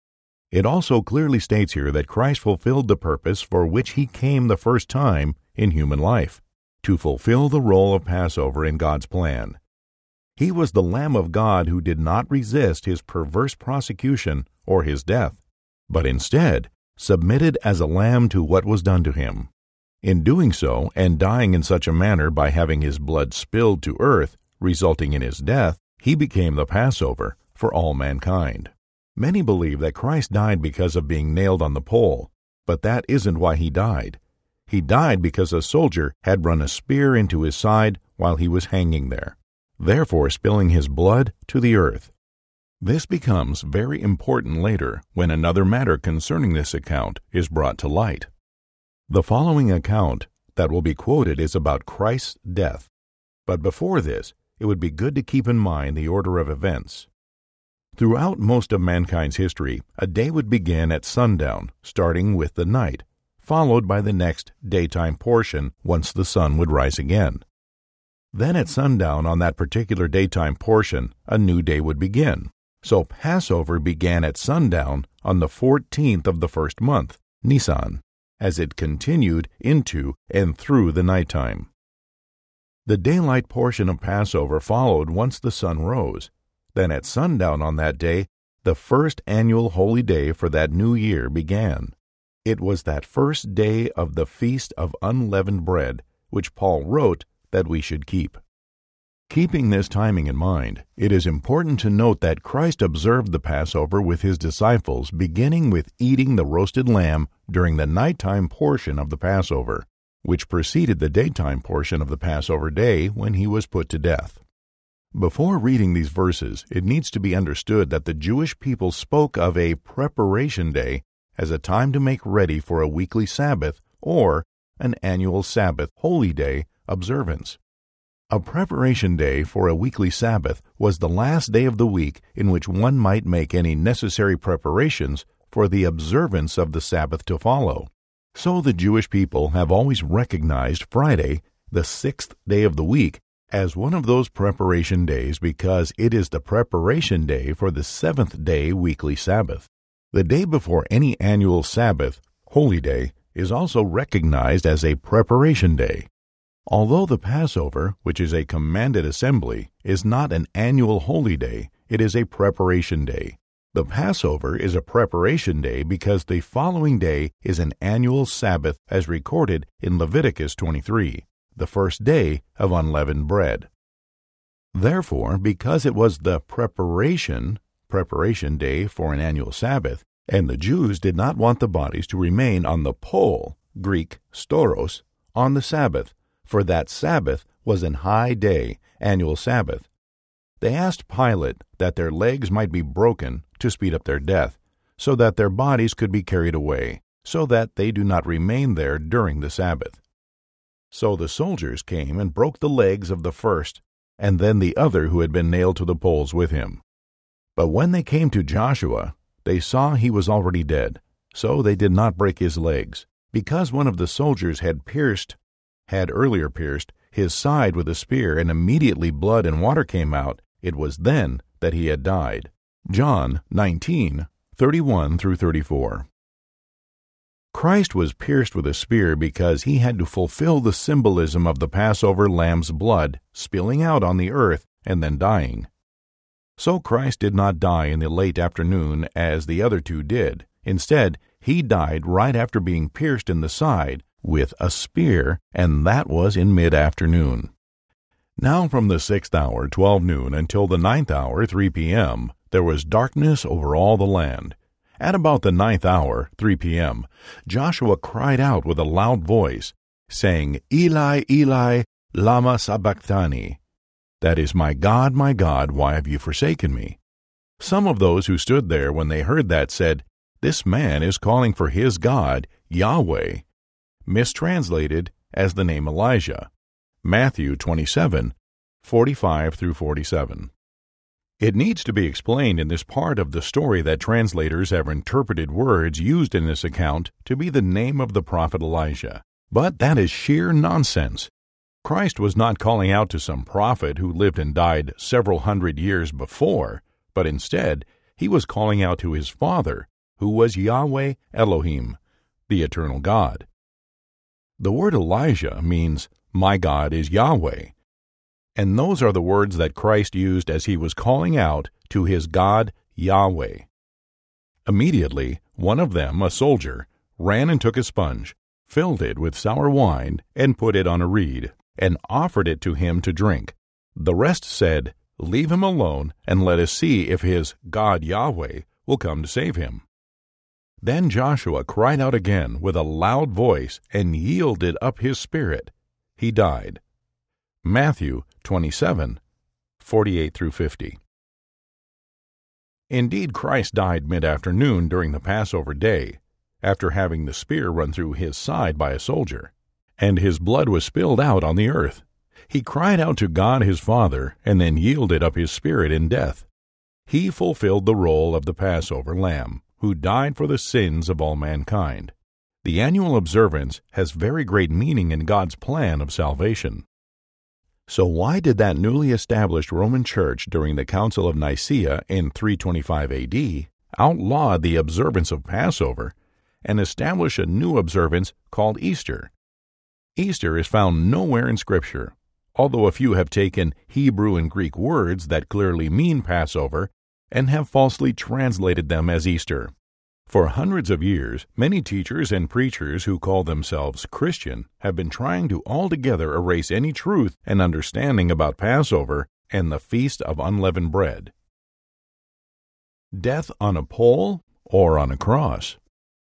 It also clearly states here that Christ fulfilled the purpose for which He came the first time in human life, to fulfill the role of Passover in God's plan. He was the Lamb of God who did not resist His perverse prosecution or His death, but instead submitted as a lamb to what was done to Him. In doing so, and dying in such a manner by having His blood spilled to earth, resulting in His death, He became the Passover for all mankind. Many believe that Christ died because of being nailed on the pole, but that isn't why he died. He died because a soldier had run a spear into his side while he was hanging there, therefore spilling his blood to the earth. This becomes very important later when another matter concerning this account is brought to light. The following account that will be quoted is about Christ's death, but before this, it would be good to keep in mind the order of events. Throughout most of mankind's history, a day would begin at sundown, starting with the night, followed by the next daytime portion once the sun would rise again. Then at sundown on that particular daytime portion, a new day would begin. So Passover began at sundown on the 14th of the first month, Nisan, as it continued into and through the nighttime. The daylight portion of Passover followed once the sun rose. Then at sundown on that day, the first annual holy day for that new year began. It was that first day of the Feast of Unleavened Bread, which Paul wrote that we should keep. Keeping this timing in mind, it is important to note that Christ observed the Passover with his disciples, beginning with eating the roasted lamb during the nighttime portion of the Passover, which preceded the daytime portion of the Passover day when he was put to death. Before reading these verses, it needs to be understood that the Jewish people spoke of a preparation day as a time to make ready for a weekly Sabbath or an annual Sabbath holy day observance. A preparation day for a weekly Sabbath was the last day of the week in which one might make any necessary preparations for the observance of the Sabbath to follow. So the Jewish people have always recognized Friday, the sixth day of the week, as one of those preparation days because it is the preparation day for the seventh-day weekly Sabbath. The day before any annual Sabbath, holy day, is also recognized as a preparation day. Although the Passover, which is a commanded assembly, is not an annual holy day, it is a preparation day. The Passover is a preparation day because the following day is an annual Sabbath as recorded in Leviticus 23. The first day of unleavened bread. Therefore, because it was the preparation day for an annual Sabbath, and the Jews did not want the bodies to remain on the pole, Greek storos, on the Sabbath, for that Sabbath was an high day, annual Sabbath. They asked Pilate that their legs might be broken to speed up their death, so that their bodies could be carried away, so that they do not remain there during the Sabbath. So the soldiers came and broke the legs of the first, and then the other who had been nailed to the poles with him. But when they came to Joshua, they saw he was already dead, so they did not break his legs, because one of the soldiers had earlier pierced his side with a spear, and immediately blood and water came out. It was then that he had died. John 19:31-34. Christ was pierced with a spear because he had to fulfill the symbolism of the Passover lamb's blood spilling out on the earth and then dying. So Christ did not die in the late afternoon as the other two did. Instead, he died right after being pierced in the side with a spear, and that was in mid-afternoon. Now from the 6th hour, 12 noon, until the 9th hour, 3 p.m., there was darkness over all the land. At about the 9th hour, 3 p.m., Joshua cried out with a loud voice, saying, Eli, Eli, lama sabachthani? That is, my God, why have you forsaken me? Some of those who stood there when they heard that said, This man is calling for his God, Yahweh, mistranslated as the name Elijah. Matthew 27:45-47. It needs to be explained in this part of the story that translators have interpreted words used in this account to be the name of the prophet Elijah. But that is sheer nonsense. Christ was not calling out to some prophet who lived and died several hundred years before, but instead he was calling out to his Father, who was Yahweh Elohim, the eternal God. The word Elijah means, My God is Yahweh. And those are the words that Christ used as he was calling out to his God, Yahweh. Immediately, one of them, a soldier, ran and took a sponge, filled it with sour wine, and put it on a reed, and offered it to him to drink. The rest said, Leave him alone, and let us see if his God Yahweh will come to save him." Then Joshua cried out again with a loud voice and yielded up his spirit. He died. Matthew 27:48-50. Indeed, Christ died mid-afternoon during the Passover day, after having the spear run through his side by a soldier, and his blood was spilled out on the earth. He cried out to God his Father, and then yielded up his spirit in death. He fulfilled the role of the Passover lamb, who died for the sins of all mankind. The annual observance has very great meaning in God's plan of salvation. So why did that newly established Roman Church during the Council of Nicaea in 325 AD outlaw the observance of Passover and establish a new observance called Easter? Easter is found nowhere in Scripture, although a few have taken Hebrew and Greek words that clearly mean Passover and have falsely translated them as Easter. For hundreds of years, many teachers and preachers who call themselves Christian have been trying to altogether erase any truth and understanding about Passover and the Feast of Unleavened Bread. Death on a pole or on a cross?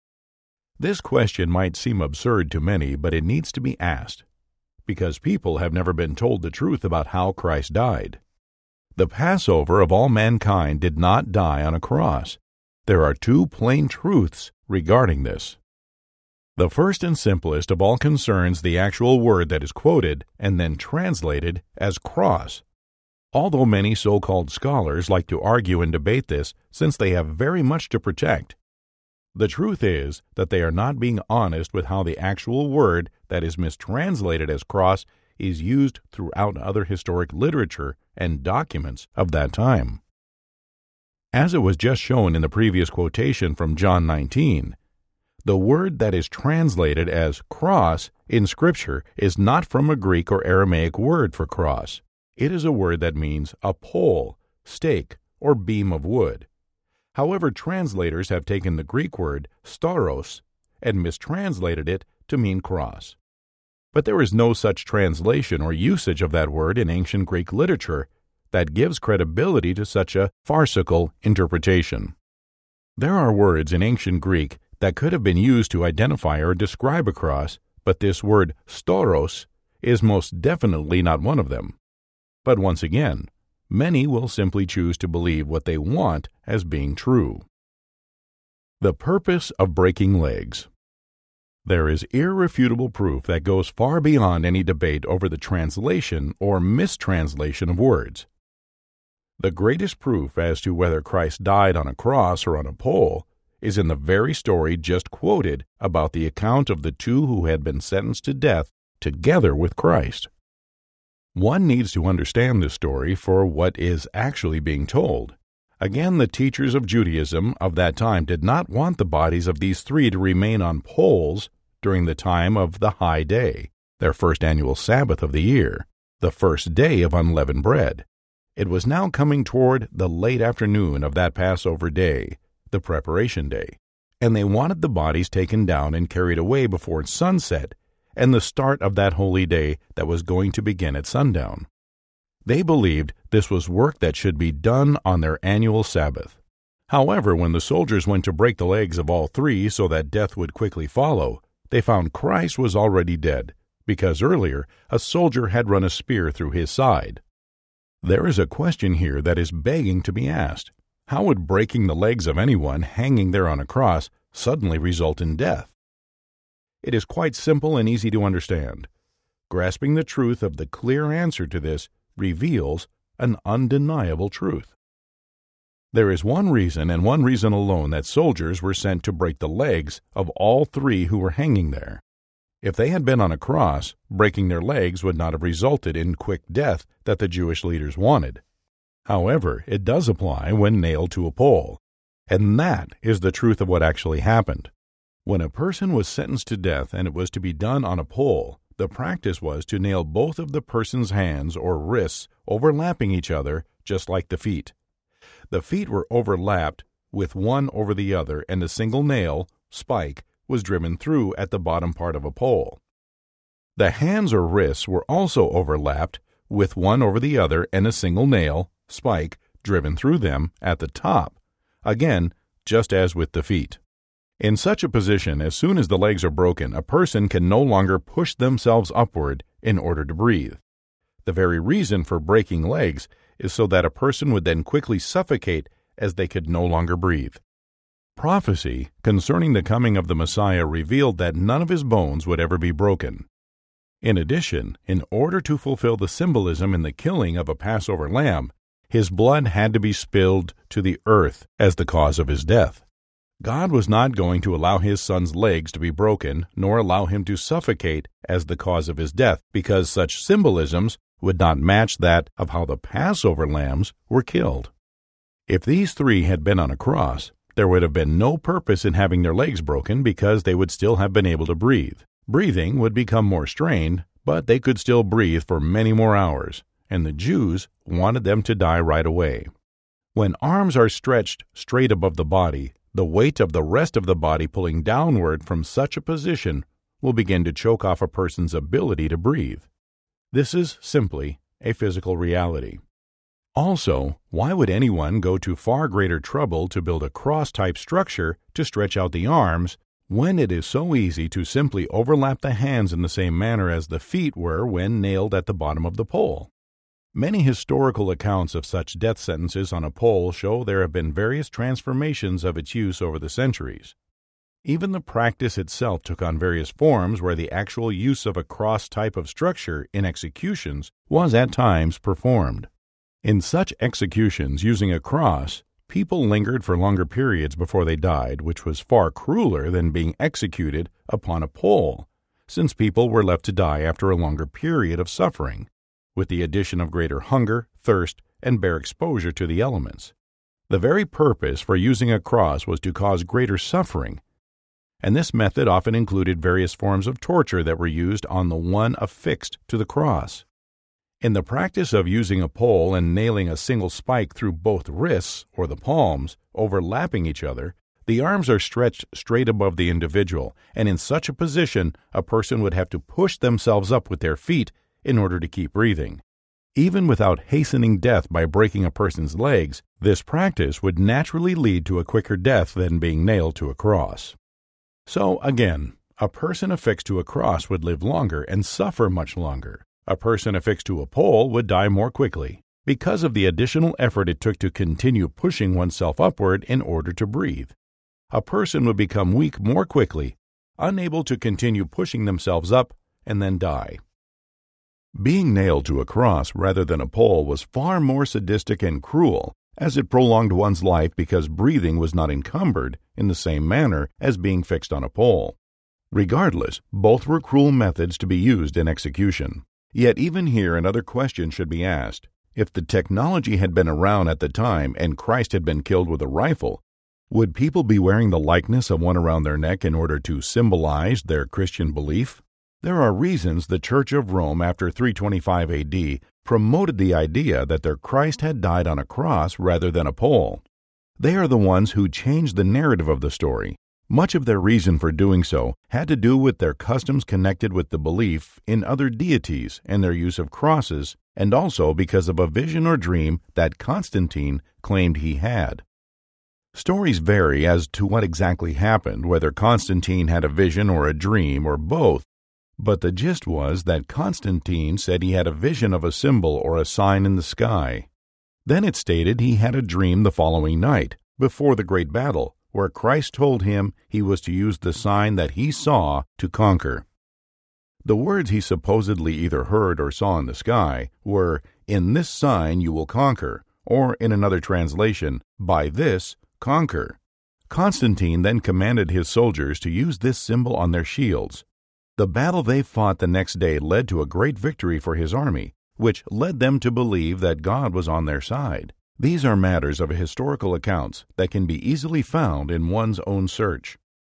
This question might seem absurd to many, but it needs to be asked, because people have never been told the truth about how Christ died. The Passover of all mankind did not die on a cross. There are two plain truths regarding this. The first and simplest of all concerns the actual word that is quoted and then translated as cross. Although many so-called scholars like to argue and debate this since they have very much to protect, the truth is that they are not being honest with how the actual word that is mistranslated as cross is used throughout other historic literature and documents of that time. As it was just shown in the previous quotation from John 19, the word that is translated as cross in Scripture is not from a Greek or Aramaic word for cross. It is a word that means a pole, stake, or beam of wood. However, translators have taken the Greek word stauros and mistranslated it to mean cross. But there is no such translation or usage of that word in ancient Greek literature that gives credibility to such a farcical interpretation. There are words in ancient Greek that could have been used to identify or describe a cross, but this word stauros is most definitely not one of them. But once again, many will simply choose to believe what they want as being true. The purpose of breaking legs. There is irrefutable proof that goes far beyond any debate over the translation or mistranslation of words. The greatest proof as to whether Christ died on a cross or on a pole is in the very story just quoted about the account of the two who had been sentenced to death together with Christ. One needs to understand this story for what is actually being told. Again, the teachers of Judaism of that time did not want the bodies of these three to remain on poles during the time of the high day, their first annual Sabbath of the year, the first day of unleavened bread. It was now coming toward the late afternoon of that Passover day, the preparation day, and they wanted the bodies taken down and carried away before sunset and the start of that holy day that was going to begin at sundown. They believed this was work that should be done on their annual Sabbath. However, when the soldiers went to break the legs of all three so that death would quickly follow, they found Christ was already dead, because earlier a soldier had run a spear through his side. There is a question here that is begging to be asked. How would breaking the legs of anyone hanging there on a cross suddenly result in death? It is quite simple and easy to understand. Grasping the truth of the clear answer to this reveals an undeniable truth. There is one reason and one reason alone that soldiers were sent to break the legs of all three who were hanging there. If they had been on a cross, breaking their legs would not have resulted in quick death that the Jewish leaders wanted. However, it does apply when nailed to a pole, and that is the truth of what actually happened. When a person was sentenced to death and it was to be done on a pole, the practice was to nail both of the person's hands or wrists overlapping each other, just like the feet. The feet were overlapped with one over the other, and a single nail, spike, was driven through at the bottom part of a pole. The hands or wrists were also overlapped with one over the other, and a single nail, spike driven through them at the top, again, just as with the feet. In such a position, as soon as the legs are broken, a person can no longer push themselves upward in order to breathe. The very reason for breaking legs is so that a person would then quickly suffocate as they could no longer breathe. Prophecy concerning the coming of the Messiah revealed that none of his bones would ever be broken. In addition, in order to fulfill the symbolism in the killing of a Passover lamb, his blood had to be spilled to the earth as the cause of his death. God was not going to allow his son's legs to be broken, nor allow him to suffocate as the cause of his death, because such symbolisms would not match that of how the Passover lambs were killed. If these three had been on a cross, there would have been no purpose in having their legs broken because they would still have been able to breathe. Breathing would become more strained, but they could still breathe for many more hours, and the Jews wanted them to die right away. When arms are stretched straight above the body, the weight of the rest of the body pulling downward from such a position will begin to choke off a person's ability to breathe. This is simply a physical reality. Also, why would anyone go to far greater trouble to build a cross-type structure to stretch out the arms when it is so easy to simply overlap the hands in the same manner as the feet were when nailed at the bottom of the pole? Many historical accounts of such death sentences on a pole show there have been various transformations of its use over the centuries. Even the practice itself took on various forms where the actual use of a cross type of structure in executions was at times performed. In such executions using a cross, people lingered for longer periods before they died, which was far crueler than being executed upon a pole, since people were left to die after a longer period of suffering, with the addition of greater hunger, thirst, and bare exposure to the elements. The very purpose for using a cross was to cause greater suffering, and this method often included various forms of torture that were used on the one affixed to the cross. In the practice of using a pole and nailing a single spike through both wrists, or the palms, overlapping each other, the arms are stretched straight above the individual, and in such a position a person would have to push themselves up with their feet in order to keep breathing. Even without hastening death by breaking a person's legs, this practice would naturally lead to a quicker death than being nailed to a cross. So, again, a person affixed to a cross would live longer and suffer much longer. A person affixed to a pole would die more quickly, because of the additional effort it took to continue pushing oneself upward in order to breathe. A person would become weak more quickly, unable to continue pushing themselves up, and then die. Being nailed to a cross rather than a pole was far more sadistic and cruel, as it prolonged one's life because breathing was not encumbered in the same manner as being fixed on a pole. Regardless, both were cruel methods to be used in execution. Yet even here another question should be asked. If the technology had been around at the time and Christ had been killed with a rifle, would people be wearing the likeness of one around their neck in order to symbolize their Christian belief? There are reasons the Church of Rome after 325 AD promoted the idea that their Christ had died on a cross rather than a pole. They are the ones who changed the narrative of the story. Much of their reason for doing so had to do with their customs connected with the belief in other deities and their use of crosses, and also because of a vision or dream that Constantine claimed he had. Stories vary as to what exactly happened, whether Constantine had a vision or a dream or both, but the gist was that Constantine said he had a vision of a symbol or a sign in the sky. Then it stated he had a dream the following night, before the great battle, where Christ told him he was to use the sign that he saw to conquer. The words he supposedly either heard or saw in the sky were, "In this sign you will conquer," or in another translation, "By this, conquer." Constantine then commanded his soldiers to use this symbol on their shields. The battle they fought the next day led to a great victory for his army, which led them to believe that God was on their side. These are matters of historical accounts that can be easily found in one's own search.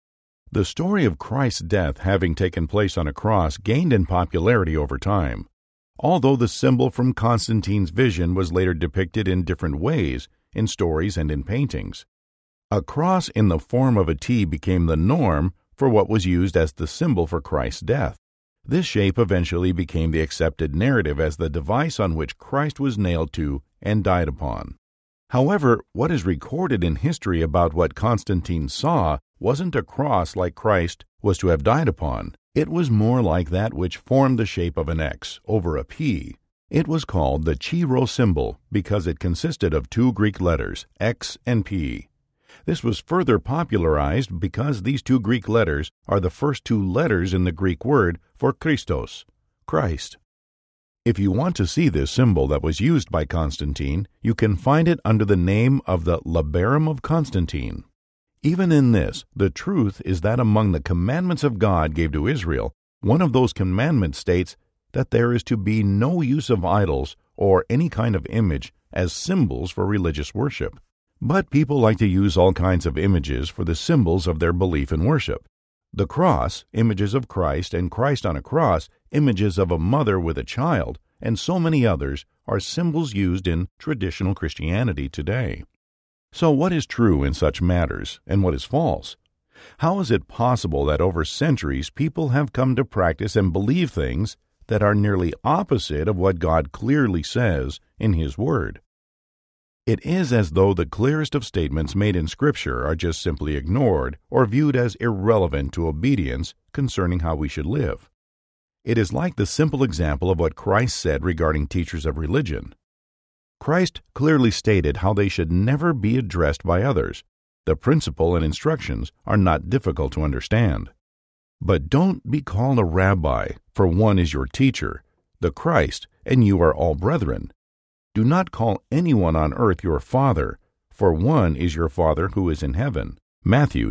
The story of Christ's death having taken place on a cross gained in popularity over time, although the symbol from Constantine's vision was later depicted in different ways in stories and in paintings. A cross in the form of a T became the norm for what was used as the symbol for Christ's death. This shape eventually became the accepted narrative as the device on which Christ was nailed to and died upon. However, what is recorded in history about what Constantine saw wasn't a cross like Christ was to have died upon. It was more like that which formed the shape of an X over a P. It was called the Chi Rho symbol because it consisted of two Greek letters, X and P. This was further popularized because these two Greek letters are the first two letters in the Greek word for Christos, Christ. If you want to see this symbol that was used by Constantine, you can find it under the name of the Labarum of Constantine. Even in this, the truth is that among the commandments of God gave to Israel, one of those commandments states that there is to be no use of idols or any kind of image as symbols for religious worship. But people like to use all kinds of images for the symbols of their belief and worship. The cross, images of Christ, and Christ on a cross, images of a mother with a child, and so many others are symbols used in traditional Christianity today. So what is true in such matters, and what is false? How is it possible that over centuries people have come to practice and believe things that are nearly opposite of what God clearly says in His Word? It is as though the clearest of statements made in Scripture are just simply ignored or viewed as irrelevant to obedience concerning how we should live. It is like the simple example of what Christ said regarding teachers of religion. Christ clearly stated how they should never be addressed by others. The principle and instructions are not difficult to understand. But don't be called a rabbi, for one is your teacher, the Christ, and you are all brethren. Do not call anyone on earth your father, for one is your Father who is in heaven. Matthew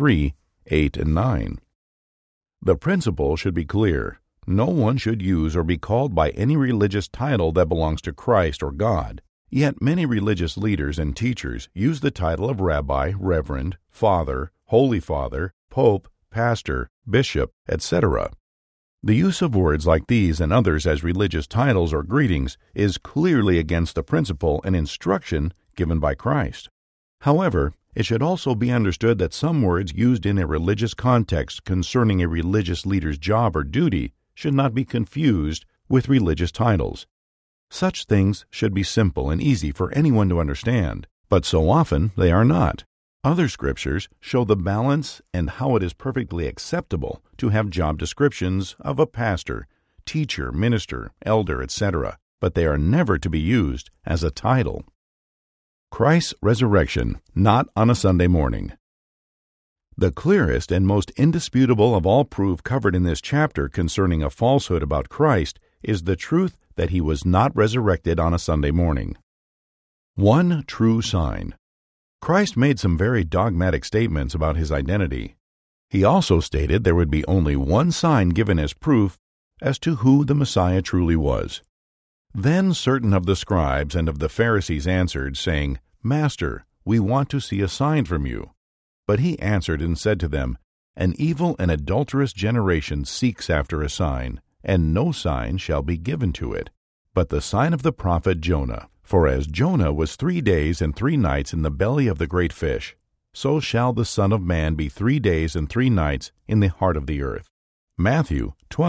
23:8 and 9. The principle should be clear. No one should use or be called by any religious title that belongs to Christ or God. Yet many religious leaders and teachers use the title of rabbi, reverend, father, holy father, pope, pastor, bishop, etc. The use of words like these and others as religious titles or greetings is clearly against the principle and instruction given by Christ. However, it should also be understood that some words used in a religious context concerning a religious leader's job or duty should not be confused with religious titles. Such things should be simple and easy for anyone to understand, but so often they are not. Other scriptures show the balance and how it is perfectly acceptable to have job descriptions of a pastor, teacher, minister, elder, etc., but they are never to be used as a title. Christ's resurrection, not on a Sunday morning. The clearest and most indisputable of all proof covered in this chapter concerning a falsehood about Christ is the truth that He was not resurrected on a Sunday morning. One true sign. Christ made some very dogmatic statements about His identity. He also stated there would be only one sign given as proof as to who the Messiah truly was. Then certain of the scribes and of the Pharisees answered, saying, Master, we want to see a sign from you. But He answered and said to them, An evil and adulterous generation seeks after a sign, and no sign shall be given to it, but the sign of the prophet Jonah. For as Jonah was 3 days and 3 nights in the belly of the great fish, so shall the Son of Man be 3 days and 3 nights in the heart of the earth. Matthew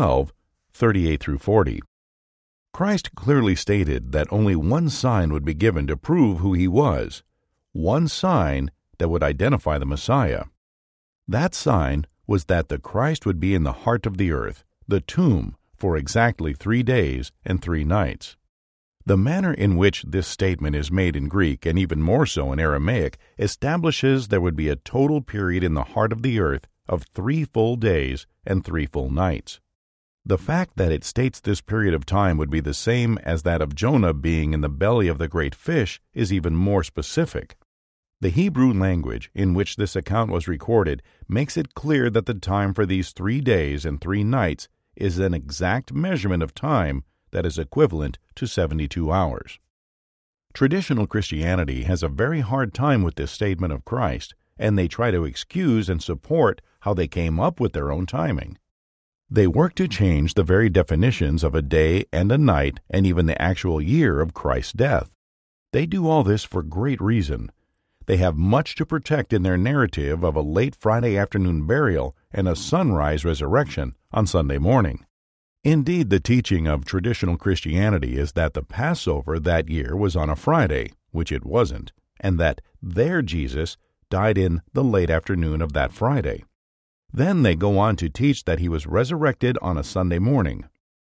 12:38-40. Christ clearly stated that only one sign would be given to prove who He was, one sign that would identify the Messiah. That sign was that the Christ would be in the heart of the earth, the tomb, for exactly 3 days and 3 nights. The manner in which this statement is made in Greek, and even more so in Aramaic, establishes there would be a total period in the heart of the earth of 3 full days and 3 full nights. The fact that it states this period of time would be the same as that of Jonah being in the belly of the great fish is even more specific. The Hebrew language in which this account was recorded makes it clear that the time for these 3 days and 3 nights is an exact measurement of time that is equivalent to 72 hours. Traditional Christianity has a very hard time with this statement of Christ, and they try to excuse and support how they came up with their own timing. They work to change the very definitions of a day and a night and even the actual year of Christ's death. They do all this for great reason. They have much to protect in their narrative of a late Friday afternoon burial and a sunrise resurrection on Sunday morning. Indeed, the teaching of traditional Christianity is that the Passover that year was on a Friday, which it wasn't, and that their Jesus died in the late afternoon of that Friday. Then they go on to teach that he was resurrected on a Sunday morning.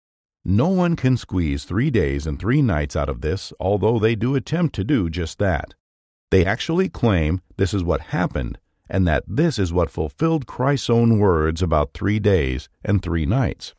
No one can squeeze 3 days and 3 nights out of this, although they do attempt to do just that. They actually claim this is what happened, and that this is what fulfilled Christ's own words about 3 days and 3 nights.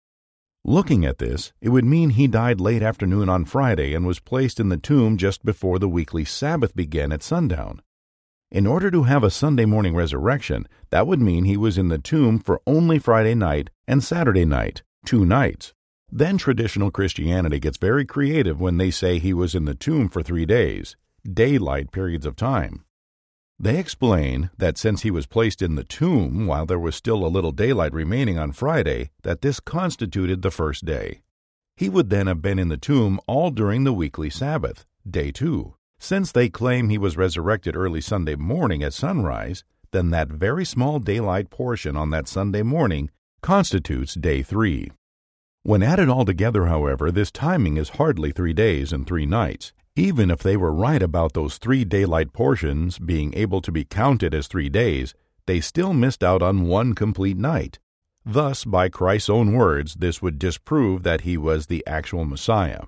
Looking at this, it would mean he died late afternoon on Friday and was placed in the tomb just before the weekly Sabbath began at sundown. In order to have a Sunday morning resurrection, that would mean he was in the tomb for only Friday night and Saturday night, 2 nights. Then traditional Christianity gets very creative when they say he was in the tomb for 3 days, daylight periods of time. They explain that since he was placed in the tomb while there was still a little daylight remaining on Friday, that this constituted the first day. He would then have been in the tomb all during the weekly Sabbath, day 2. Since they claim he was resurrected early Sunday morning at sunrise, then that very small daylight portion on that Sunday morning constitutes day 3. When added all together, however, this timing is hardly 3 days and 3 nights. Even if they were right about those 3 daylight portions being able to be counted as 3 days, they still missed out on 1 complete night. Thus, by Christ's own words, this would disprove that he was the actual Messiah.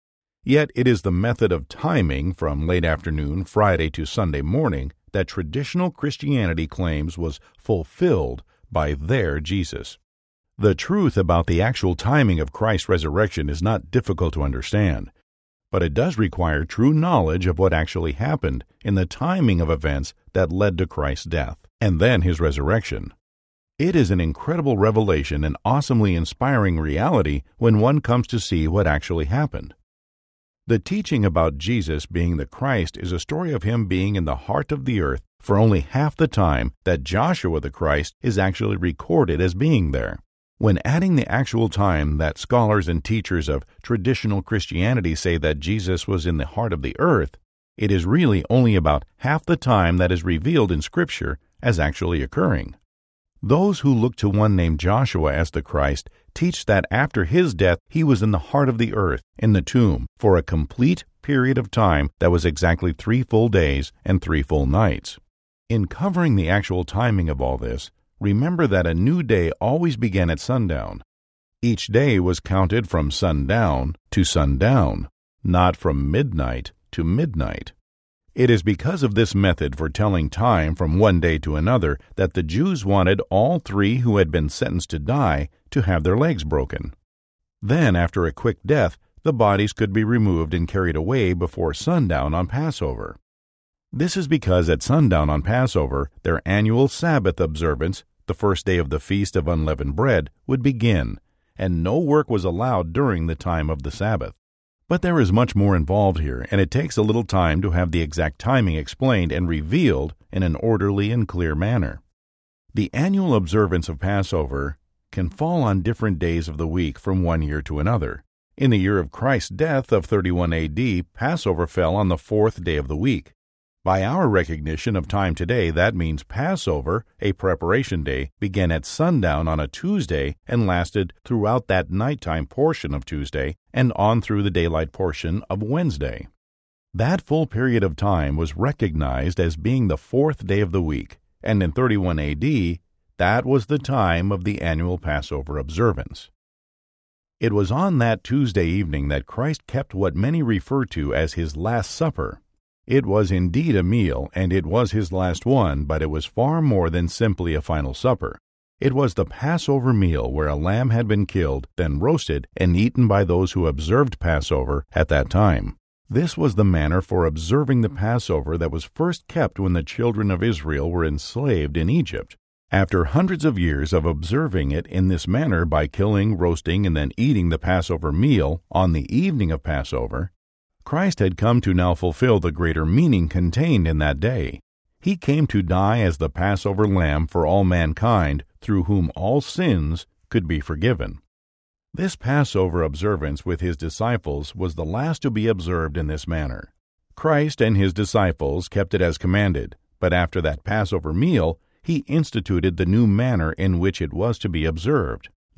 Yet it is the method of timing from late afternoon Friday to Sunday morning that traditional Christianity claims was fulfilled by their Jesus. The truth about the actual timing of Christ's resurrection is not difficult to understand, but it does require true knowledge of what actually happened in the timing of events that led to Christ's death, and then his resurrection. It is an incredible revelation and awesomely inspiring reality when one comes to see what actually happened. The teaching about Jesus being the Christ is a story of him being in the heart of the earth for only half the time that Joshua the Christ is actually recorded as being there. When adding the actual time that scholars and teachers of traditional Christianity say that Jesus was in the heart of the earth, it is really only about half the time that is revealed in Scripture as actually occurring. Those who look to one named Joshua as the Christ teach that after his death he was in the heart of the earth, in the tomb, for a complete period of time that was exactly 3 full days and 3 full nights. In covering the actual timing of all this, remember that a new day always began at sundown. Each day was counted from sundown to sundown, not from midnight to midnight. It is because of this method for telling time from one day to another that the Jews wanted all 3 who had been sentenced to die to have their legs broken. Then, after a quick death, the bodies could be removed and carried away before sundown on Passover. This is because at sundown on Passover, their annual Sabbath observance, the first day of the Feast of Unleavened Bread, would begin, and no work was allowed during the time of the Sabbath. But there is much more involved here, and it takes a little time to have the exact timing explained and revealed in an orderly and clear manner. The annual observance of Passover can fall on different days of the week from one year to another. In the year of Christ's death of 31 AD, Passover fell on the 4th day of the week. By our recognition of time today, that means Passover, a preparation day, began at sundown on a Tuesday and lasted throughout that nighttime portion of Tuesday and on through the daylight portion of Wednesday. That full period of time was recognized as being the 4th day of the week, and in 31 AD, that was the time of the annual Passover observance. It was on that Tuesday evening that Christ kept what many refer to as his Last Supper. It was indeed a meal, and it was his last one, but it was far more than simply a final supper. It was the Passover meal where a lamb had been killed, then roasted, and eaten by those who observed Passover at that time. This was the manner for observing the Passover that was first kept when the children of Israel were enslaved in Egypt. After hundreds of years of observing it in this manner by killing, roasting, and then eating the Passover meal on the evening of Passover, Christ had come to now fulfill the greater meaning contained in that day. He came to die as the Passover lamb for all mankind, through whom all sins could be forgiven. This Passover observance with his disciples was the last to be observed in this manner. Christ and his disciples kept it as commanded, but after that Passover meal, he instituted the new manner in which it was to be observed.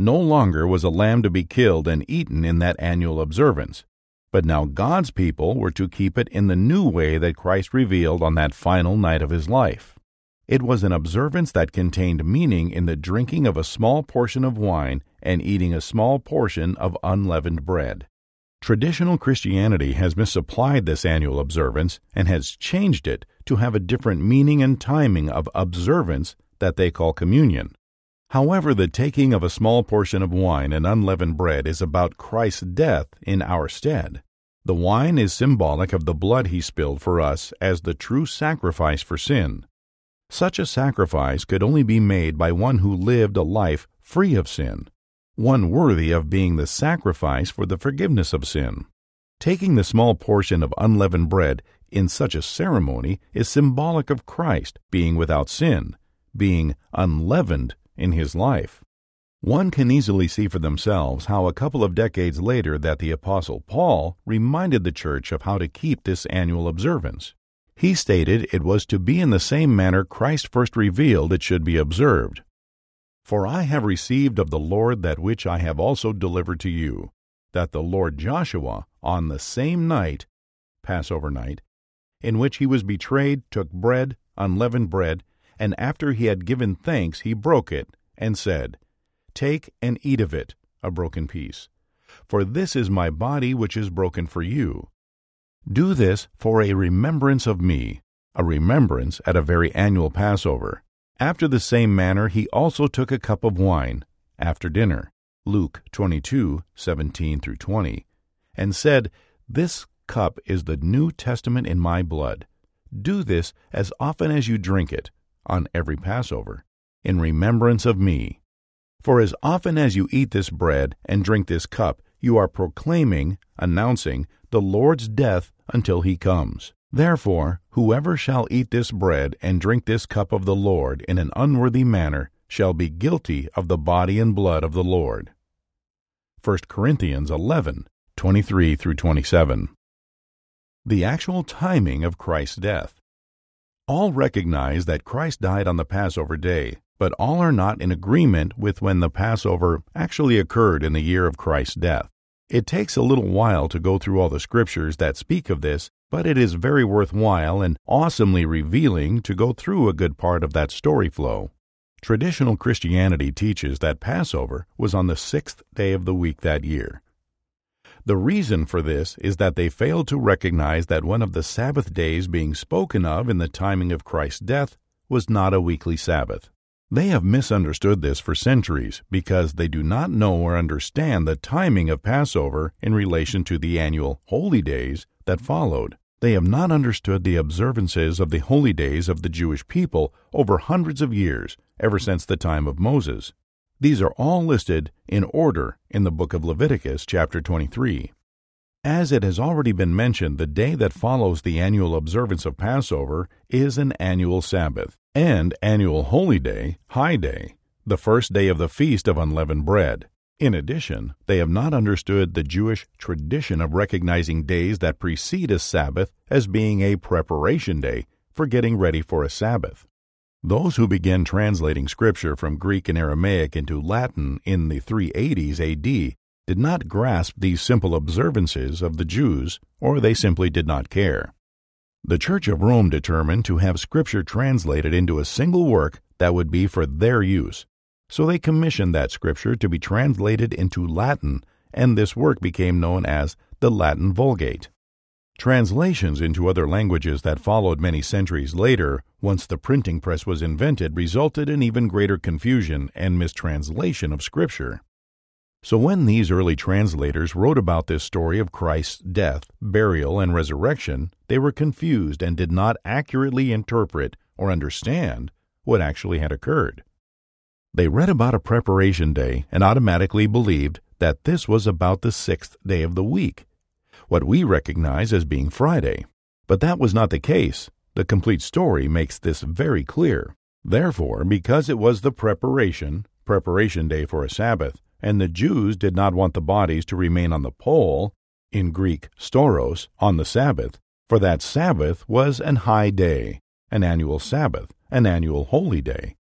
No longer was a lamb to be killed and eaten in that annual observance, but now God's people were to keep it in the new way that Christ revealed on that final night of his life. It was an observance that contained meaning in the drinking of a small portion of wine and eating a small portion of unleavened bread. Traditional Christianity has misapplied this annual observance and has changed it to have a different meaning and timing of observance that they call communion. However, the taking of a small portion of wine and unleavened bread is about Christ's death in our stead. The wine is symbolic of the blood he spilled for us as the true sacrifice for sin. Such a sacrifice could only be made by one who lived a life free of sin, one worthy of being the sacrifice for the forgiveness of sin. Taking the small portion of unleavened bread in such a ceremony is symbolic of Christ being without sin, being unleavened in his life. One can easily see for themselves how a couple of decades later that the Apostle Paul reminded the church of how to keep this annual observance. He stated it was to be in the same manner Christ first revealed it should be observed. For I have received of the Lord that which I have also delivered to you, that the Lord Joshua, on the same night, Passover night, in which he was betrayed, took bread, unleavened bread, and after he had given thanks, he broke it, and said, Take and eat of it, a broken piece. For this is my body which is broken for you. Do this for a remembrance of me, a remembrance at a very annual Passover. After the same manner he also took a cup of wine, after dinner, Luke 22:17-20, and said, This cup is the New Testament in my blood. Do this as often as you drink it, on every Passover, in remembrance of me. For as often as you eat this bread and drink this cup, you are proclaiming, announcing, the Lord's death until he comes. Therefore, whoever shall eat this bread and drink this cup of the Lord in an unworthy manner shall be guilty of the body and blood of the Lord. 1 Corinthians 11:23-27. The actual timing of Christ's death. All recognize that Christ died on the Passover day, but all are not in agreement with when the Passover actually occurred in the year of Christ's death. It takes a little while to go through all the scriptures that speak of this, but it is very worthwhile and awesomely revealing to go through a good part of that story flow. Traditional Christianity teaches that Passover was on the 6th day of the week that year. The reason for this is that they failed to recognize that one of the Sabbath days being spoken of in the timing of Christ's death was not a weekly Sabbath. They have misunderstood this for centuries because they do not know or understand the timing of Passover in relation to the annual holy days that followed. They have not understood the observances of the holy days of the Jewish people over hundreds of years, ever since the time of Moses. These are all listed in order in the book of Leviticus, chapter 23. As it has already been mentioned, the day that follows the annual observance of Passover is an annual Sabbath, and annual holy day, high day, the first day of the feast of unleavened bread. In addition, they have not understood the Jewish tradition of recognizing days that precede a Sabbath as being a preparation day for getting ready for a Sabbath. Those who began translating Scripture from Greek and Aramaic into Latin in the 380s AD did not grasp these simple observances of the Jews, or they simply did not care. The Church of Rome determined to have Scripture translated into a single work that would be for their use, so they commissioned that Scripture to be translated into Latin, and this work became known as the Latin Vulgate. Translations into other languages that followed many centuries later, once the printing press was invented, resulted in even greater confusion and mistranslation of Scripture. So when these early translators wrote about this story of Christ's death, burial, and resurrection, they were confused and did not accurately interpret or understand what actually had occurred. They read about a preparation day and automatically believed that this was about the 6th day of the week, what we recognize as being Friday. But that was not the case. The complete story makes this very clear. Therefore, because it was the preparation day for a Sabbath, and the Jews did not want the bodies to remain on the pole, in Greek stauros, on the Sabbath, for that Sabbath was an high day, an annual Sabbath, an annual holy day.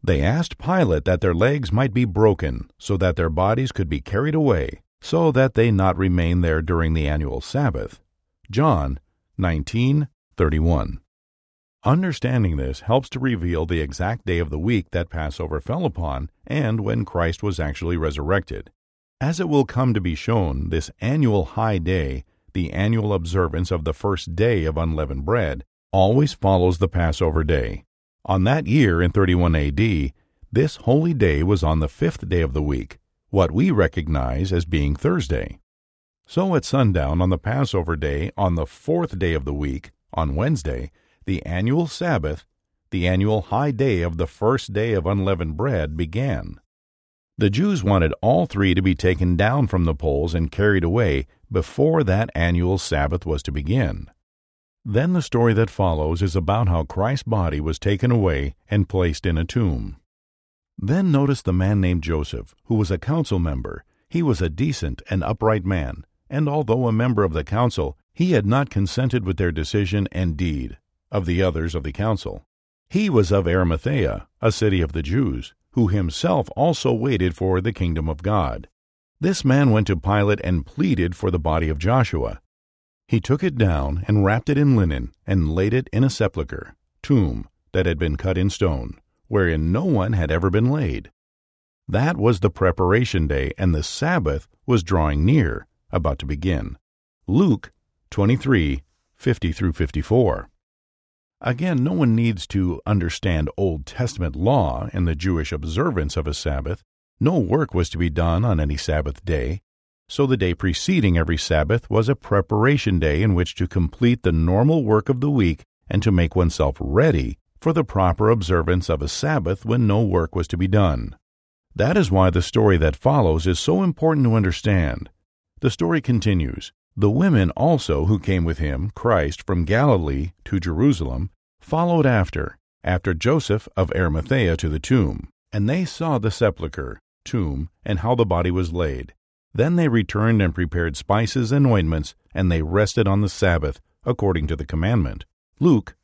They asked Pilate that their legs might be broken so that their bodies could be carried away, so that they not remain there during the annual Sabbath. John 19:31. Understanding this helps to reveal the exact day of the week that Passover fell upon and when Christ was actually resurrected. As it will come to be shown, this annual high day, the annual observance of the first day of unleavened bread, always follows the Passover day. On that year in 31 AD, this holy day was on the 5th day of the week, what we recognize as being Thursday. So at sundown on the Passover day on the 4th day of the week, on Wednesday, the annual Sabbath, the annual high day of the first day of unleavened bread, began. The Jews wanted all three to be taken down from the poles and carried away before that annual Sabbath was to begin. Then the story that follows is about how Christ's body was taken away and placed in a tomb. Then notice the man named Joseph, who was a council member. He was a decent and upright man, and although a member of the council, he had not consented with their decision and deed of the others of the council. He was of Arimathea, a city of the Jews, who himself also waited for the kingdom of God. This man went to Pilate and pleaded for the body of Joshua. He took it down and wrapped it in linen and laid it in a sepulchre, tomb, that had been cut in stone, wherein no one had ever been laid. That was the preparation day, and the Sabbath was drawing near, about to begin. Luke 23:50-54. Again, no one needs to understand Old Testament law and the Jewish observance of a Sabbath. No work was to be done on any Sabbath day, so the day preceding every Sabbath was a preparation day in which to complete the normal work of the week and to make oneself ready for the proper observance of a Sabbath when no work was to be done. That is why the story that follows is so important to understand. The story continues. The women also who came with him, Christ, from Galilee to Jerusalem, followed after Joseph of Arimathea to the tomb, and they saw the sepulchre, tomb, and how the body was laid. Then they returned and prepared spices and ointments, and they rested on the Sabbath, according to the commandment. Luke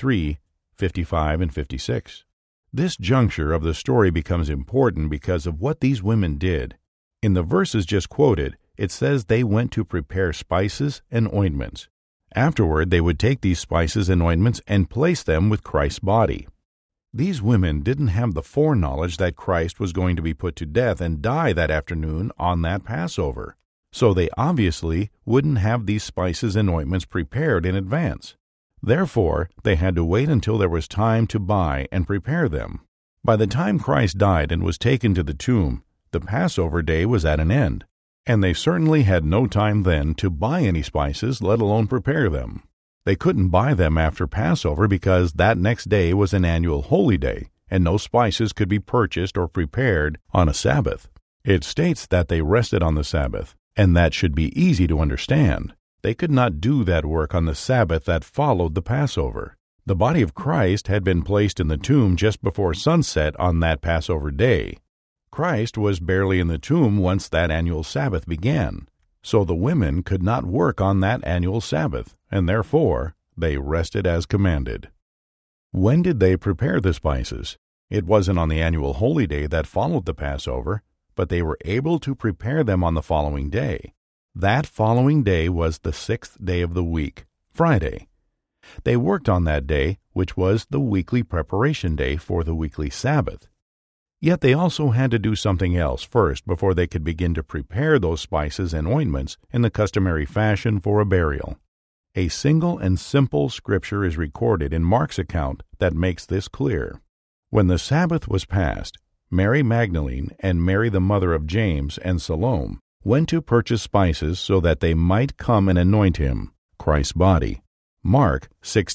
23:55-56. This juncture of the story becomes important because of what these women did. In the verses just quoted, it says they went to prepare spices and ointments. Afterward, they would take these spices and ointments and place them with Christ's body. These women didn't have the foreknowledge that Christ was going to be put to death and die that afternoon on that Passover, so they obviously wouldn't have these spices and ointments prepared in advance. Therefore, they had to wait until there was time to buy and prepare them. By the time Christ died and was taken to the tomb, the Passover day was at an end, and they certainly had no time then to buy any spices, let alone prepare them. They couldn't buy them after Passover because that next day was an annual holy day, and no spices could be purchased or prepared on a Sabbath. It states that they rested on the Sabbath, and that should be easy to understand. They could not do that work on the Sabbath that followed the Passover. The body of Christ had been placed in the tomb just before sunset on that Passover day. Christ was barely in the tomb once that annual Sabbath began, so the women could not work on that annual Sabbath, and therefore they rested as commanded. When did they prepare the spices? It wasn't on the annual holy day that followed the Passover, but they were able to prepare them on the following day. That following day was the 6th day of the week, Friday. They worked on that day, which was the weekly preparation day for the weekly Sabbath. Yet they also had to do something else first before they could begin to prepare those spices and ointments in the customary fashion for a burial. A single and simple scripture is recorded in Mark's account that makes this clear. When the Sabbath was past, Mary Magdalene and Mary the mother of James and Salome went to purchase spices so that they might come and anoint him, Christ's body. Mark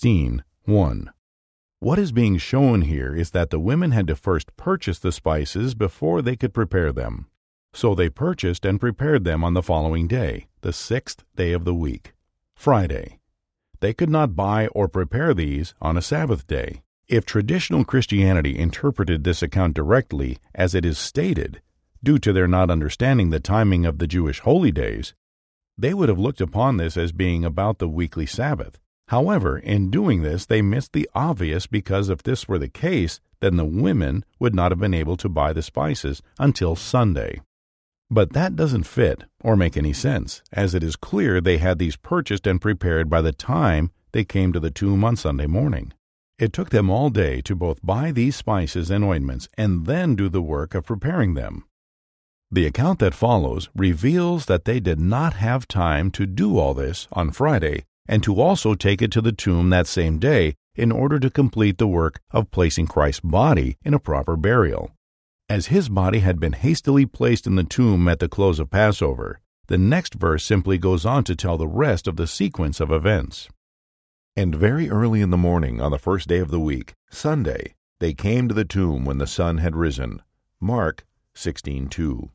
16:1. What is being shown here is that the women had to first purchase the spices before they could prepare them. So they purchased and prepared them on the following day, the 6th day of the week, Friday. They could not buy or prepare these on a Sabbath day. If traditional Christianity interpreted this account directly as it is stated, due to their not understanding the timing of the Jewish holy days, they would have looked upon this as being about the weekly Sabbath. However, in doing this, they missed the obvious because if this were the case, then the women would not have been able to buy the spices until Sunday. But that doesn't fit or make any sense, as it is clear they had these purchased and prepared by the time they came to the tomb on Sunday morning. It took them all day to both buy these spices and ointments and then do the work of preparing them. The account that follows reveals that they did not have time to do all this on Friday and to also take it to the tomb that same day in order to complete the work of placing Christ's body in a proper burial. As his body had been hastily placed in the tomb at the close of Passover, the next verse simply goes on to tell the rest of the sequence of events. And very early in the morning on the first day of the week, Sunday, they came to the tomb when the sun had risen. Mark 16:2.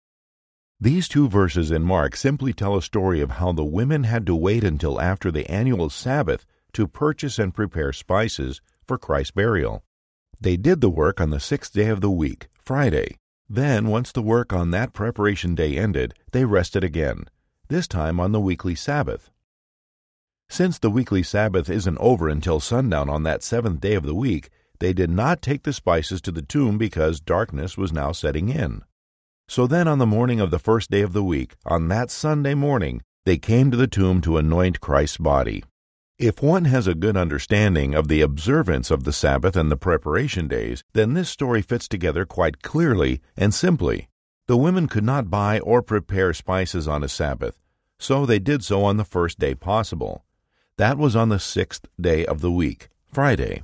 These two verses in Mark simply tell a story of how the women had to wait until after the annual Sabbath to purchase and prepare spices for Christ's burial. They did the work on the sixth day of the week, Friday. Then, once the work on that preparation day ended, they rested again, this time on the weekly Sabbath. Since the weekly Sabbath isn't over until sundown on that seventh day of the week, they did not take the spices to the tomb because darkness was now setting in. So then on the morning of the first day of the week, on that Sunday morning, they came to the tomb to anoint Christ's body. If one has a good understanding of the observance of the Sabbath and the preparation days, then this story fits together quite clearly and simply. The women could not buy or prepare spices on a Sabbath, so they did so on the first day possible. That was on the sixth day of the week, Friday.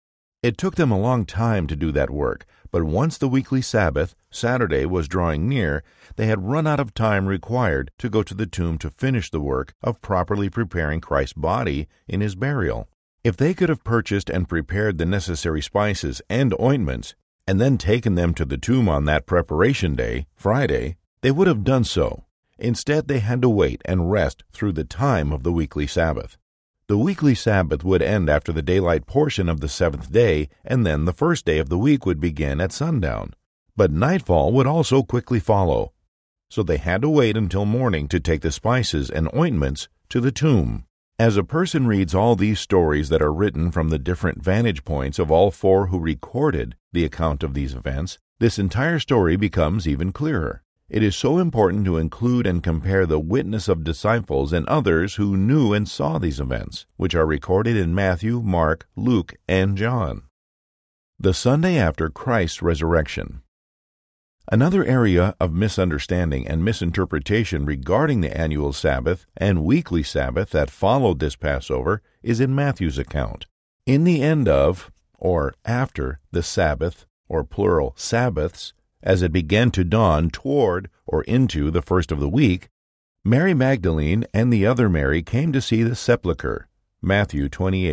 It took them a long time to do that work, but once the weekly Sabbath, Saturday, was drawing near, they had run out of time required to go to the tomb to finish the work of properly preparing Christ's body in his burial. If they could have purchased and prepared the necessary spices and ointments, and then taken them to the tomb on that preparation day, Friday, they would have done so. Instead, they had to wait and rest through the time of the weekly Sabbath. The weekly Sabbath would end after the daylight portion of the seventh day, and then the first day of the week would begin at sundown. But nightfall would also quickly follow, so they had to wait until morning to take the spices and ointments to the tomb. As a person reads all these stories that are written from the different vantage points of all four who recorded the account of these events, this entire story becomes even clearer. It is so important to include and compare the witness of disciples and others who knew and saw these events, which are recorded in Matthew, Mark, Luke, and John. The Sunday after Christ's resurrection. Another area of misunderstanding and misinterpretation regarding the annual Sabbath and weekly Sabbath that followed this Passover is in Matthew's account. In the end of, or after, the Sabbath, or plural Sabbaths, as it began to dawn toward or into the first of the week, Mary Magdalene and the other Mary came to see the sepulchre. Matthew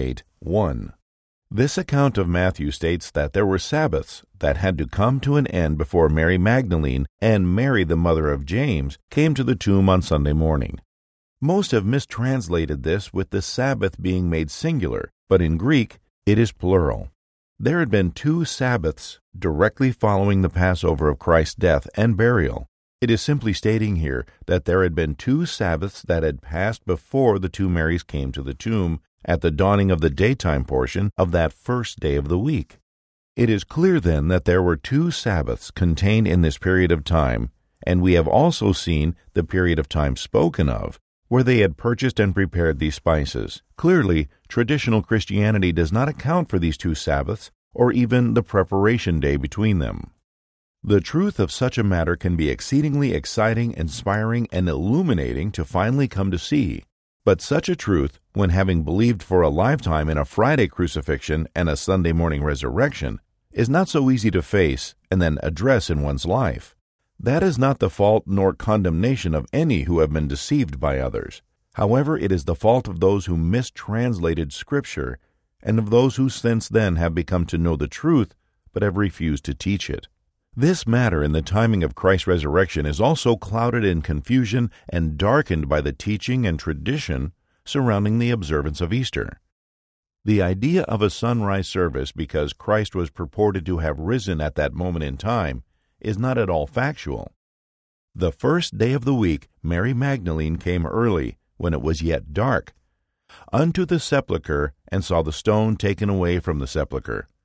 28:1. This account of Matthew states that there were Sabbaths that had to come to an end before Mary Magdalene and Mary, the mother of James, came to the tomb on Sunday morning. Most have mistranslated this with the Sabbath being made singular, but in Greek it is plural. There had been 2 Sabbaths directly following the Passover of Christ's death and burial. It is simply stating here that there had been 2 Sabbaths that had passed before the 2 Marys came to the tomb at the dawning of the daytime portion of that first day of the week. It is clear then that there were 2 Sabbaths contained in this period of time, and we have also seen the period of time spoken of, where they had purchased and prepared these spices. Clearly, traditional Christianity does not account for these 2 Sabbaths, or even the preparation day between them. The truth of such a matter can be exceedingly exciting, inspiring, and illuminating to finally come to see. But such a truth, when having believed for a lifetime in a Friday crucifixion and a Sunday morning resurrection, is not so easy to face and then address in one's life. That is not the fault nor condemnation of any who have been deceived by others. However, it is the fault of those who mistranslated Scripture and of those who since then have become to know the truth but have refused to teach it. This matter in the timing of Christ's resurrection is also clouded in confusion and darkened by the teaching and tradition surrounding the observance of Easter. The idea of a sunrise service because Christ was purported to have risen at that moment in time is not at all factual. The first day of the week, Mary Magdalene came early, when it was yet dark, unto the sepulchre, and saw the stone taken away from the sepulchre.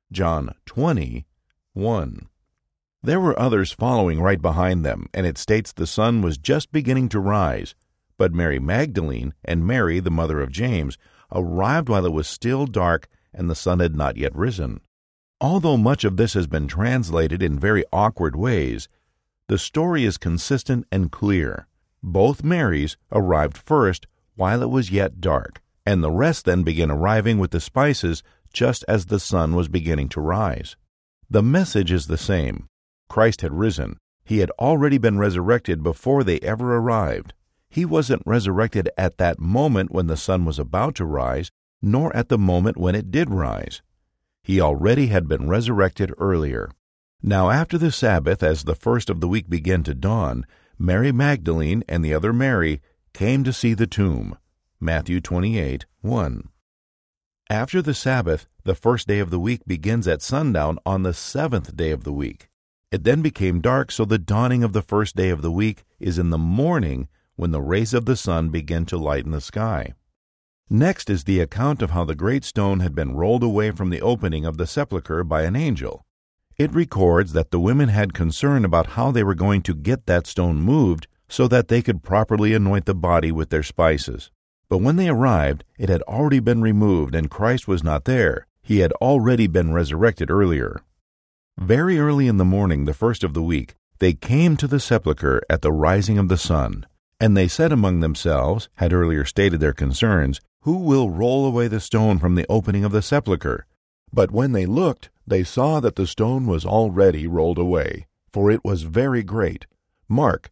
John 20:1. There were others following right behind them, and it states the sun was just beginning to rise. But Mary Magdalene and Mary, the mother of James, arrived while it was still dark and the sun had not yet risen. Although much of this has been translated in very awkward ways, the story is consistent and clear. Both Marys arrived first while it was yet dark, and the rest then began arriving with the spices just as the sun was beginning to rise. The message is the same. Christ had risen. He had already been resurrected before they ever arrived. He wasn't resurrected at that moment when the sun was about to rise, nor at the moment when it did rise. He already had been resurrected earlier. Now after the Sabbath, as the first of the week began to dawn, Mary Magdalene and the other Mary came to see the tomb. Matthew 28:1. After the Sabbath, the first day of the week begins at sundown on the seventh day of the week. It then became dark, so the dawning of the first day of the week is in the morning when the rays of the sun begin to lighten the sky. Next is the account of how the great stone had been rolled away from the opening of the sepulchre by an angel. It records that the women had concern about how they were going to get that stone moved so that they could properly anoint the body with their spices. But when they arrived, it had already been removed and Christ was not there. He had already been resurrected earlier. Very early in the morning, the first of the week, they came to the sepulchre at the rising of the sun. And they said among themselves, had earlier stated their concerns, "Who will roll away the stone from the opening of the sepulchre?" But when they looked, they saw that the stone was already rolled away, for it was very great. Mark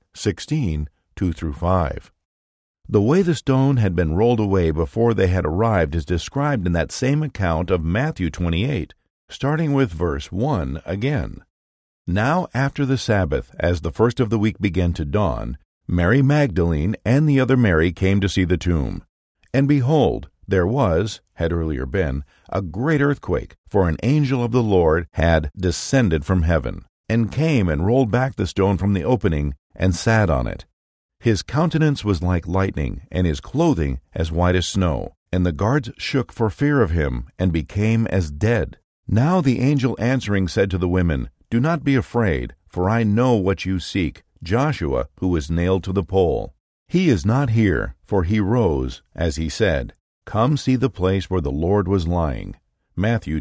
16:2-5. The way the stone had been rolled away before they had arrived is described in that same account of Matthew 28, starting with verse 1 again. Now after the Sabbath, as the first of the week began to dawn, Mary Magdalene and the other Mary came to see the tomb. And behold, there had earlier been, a great earthquake, for an angel of the Lord had descended from heaven, and came and rolled back the stone from the opening, and sat on it. His countenance was like lightning, and his clothing as white as snow. And the guards shook for fear of him, and became as dead. Now the angel answering said to the women, "Do not be afraid, for I know what you seek, Joshua, who was nailed to the pole. He is not here, for he rose, as he said. Come see the place where the Lord was lying." Matthew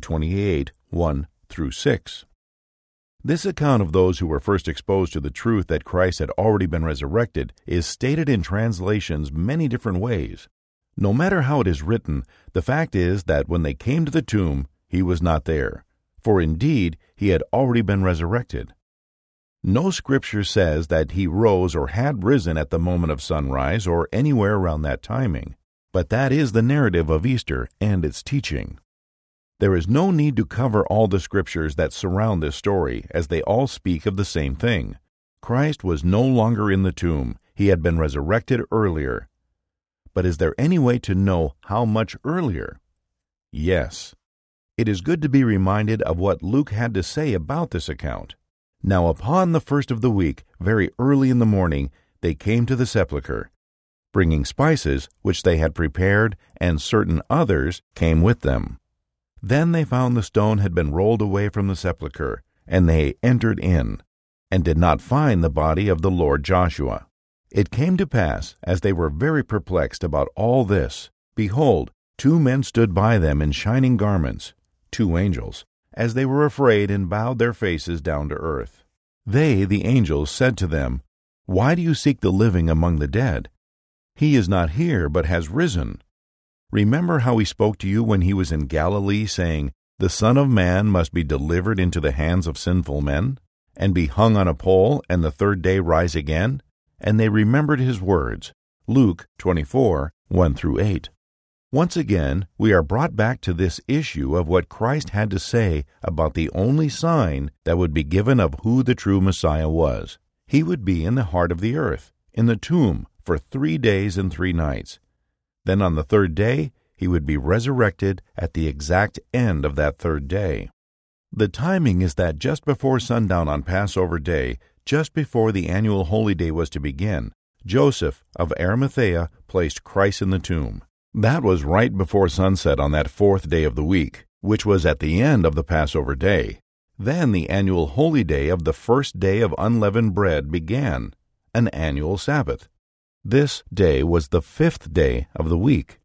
28:1-6. This account of those who were first exposed to the truth that Christ had already been resurrected is stated in translations many different ways. No matter how it is written, the fact is that when they came to the tomb, he was not there, for indeed he had already been resurrected. No scripture says that he rose or had risen at the moment of sunrise or anywhere around that timing, but that is the narrative of Easter and its teaching. There is no need to cover all the scriptures that surround this story, as they all speak of the same thing. Christ was no longer in the tomb. He had been resurrected earlier. But is there any way to know how much earlier? Yes. It is good to be reminded of what Luke had to say about this account. Now upon the first of the week, very early in the morning, they came to the sepulchre, bringing spices which they had prepared, and certain others came with them. Then they found the stone had been rolled away from the sepulchre, and they entered in, and did not find the body of the Lord Joshua. It came to pass, as they were very perplexed about all this, behold, 2 men stood by them in shining garments, 2 angels, as they were afraid and bowed their faces down to earth. They, the angels, said to them, "Why do you seek the living among the dead? He is not here, but has risen. Remember how he spoke to you when he was in Galilee, saying, 'The Son of Man must be delivered into the hands of sinful men, and be hung on a pole, and the 3rd day rise again?' And they remembered his words." Luke 24:1-8. Once again, we are brought back to this issue of what Christ had to say about the only sign that would be given of who the true Messiah was. He would be in the heart of the earth, in the tomb, for 3 days and 3 nights. Then on the 3rd day, he would be resurrected at the exact end of that 3rd day. The timing is that just before sundown on Passover day, just before the annual holy day was to begin, Joseph of Arimathea placed Christ in the tomb. That was right before sunset on that 4th day of the week, which was at the end of the Passover day. Then the annual holy day of the first day of unleavened bread began, an annual Sabbath. This day was the 5th day of the week.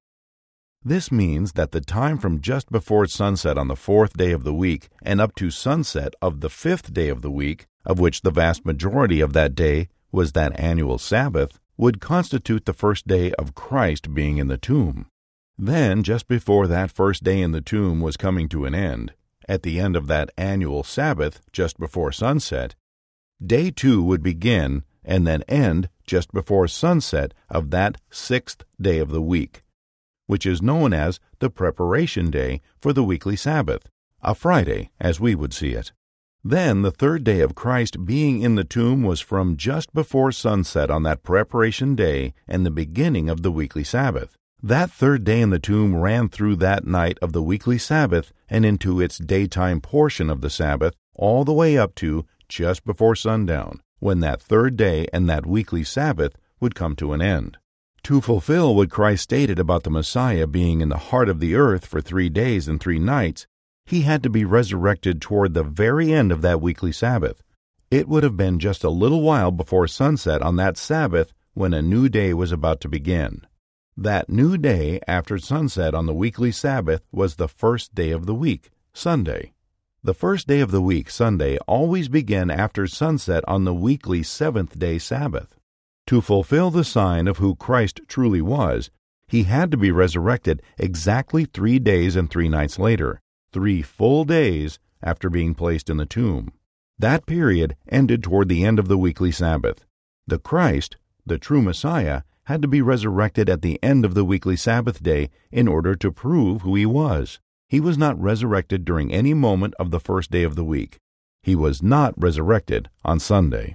This means that the time from just before sunset on the 4th day of the week and up to sunset of the 5th day of the week, of which the vast majority of that day was that annual Sabbath, would constitute the first day of Christ being in the tomb. Then, just before that first day in the tomb was coming to an end, at the end of that annual Sabbath, just before sunset, day 2 would begin and then end just before sunset of that 6th day of the week, which is known as the preparation day for the weekly Sabbath, a Friday, as we would see it. Then the 3rd day of Christ being in the tomb was from just before sunset on that preparation day and the beginning of the weekly Sabbath. That 3rd day in the tomb ran through that night of the weekly Sabbath and into its daytime portion of the Sabbath, all the way up to just before sundown, when that 3rd day and that weekly Sabbath would come to an end. To fulfill what Christ stated about the Messiah being in the heart of the earth for 3 days and 3 nights, he had to be resurrected toward the very end of that weekly Sabbath. It would have been just a little while before sunset on that Sabbath when a new day was about to begin. That new day after sunset on the weekly Sabbath was the 1st day of the week, Sunday. The 1st day of the week, Sunday, always began after sunset on the weekly 7th day Sabbath. To fulfill the sign of who Christ truly was, he had to be resurrected exactly 3 days and 3 nights later, 3 full days after being placed in the tomb. That period ended toward the end of the weekly Sabbath. The Christ, the true Messiah, had to be resurrected at the end of the weekly Sabbath day in order to prove who he was. He was not resurrected during any moment of the 1st day of the week. He was not resurrected on Sunday.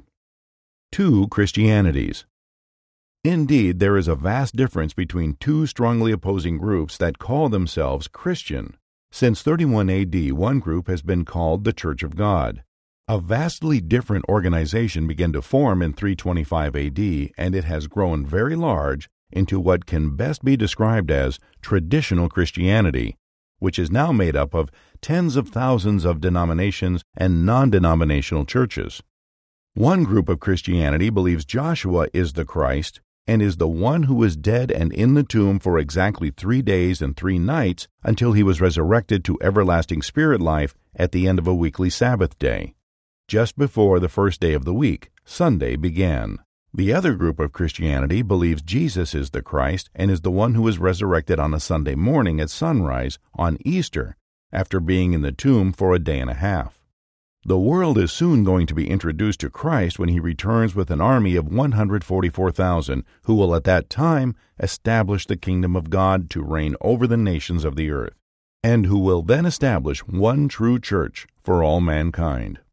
2 Christianities. Indeed, there is a vast difference between 2 strongly opposing groups that call themselves Christian. Since 31 AD, one group has been called the Church of God. A vastly different organization began to form in 325 AD, and it has grown very large into what can best be described as traditional Christianity, which is now made up of tens of thousands of denominations and non-denominational churches. One group of Christianity believes Joshua is the Christ and is the one who was dead and in the tomb for exactly 3 days and 3 nights until he was resurrected to everlasting spirit life at the end of a weekly Sabbath day, just before the 1st day of the week, Sunday, began. The other group of Christianity believes Jesus is the Christ and is the one who was resurrected on a Sunday morning at sunrise on Easter after being in the tomb for a day and a half. The world is soon going to be introduced to Christ when he returns with an army of 144,000 who will at that time establish the kingdom of God to reign over the nations of the earth, and who will then establish one true church for all mankind.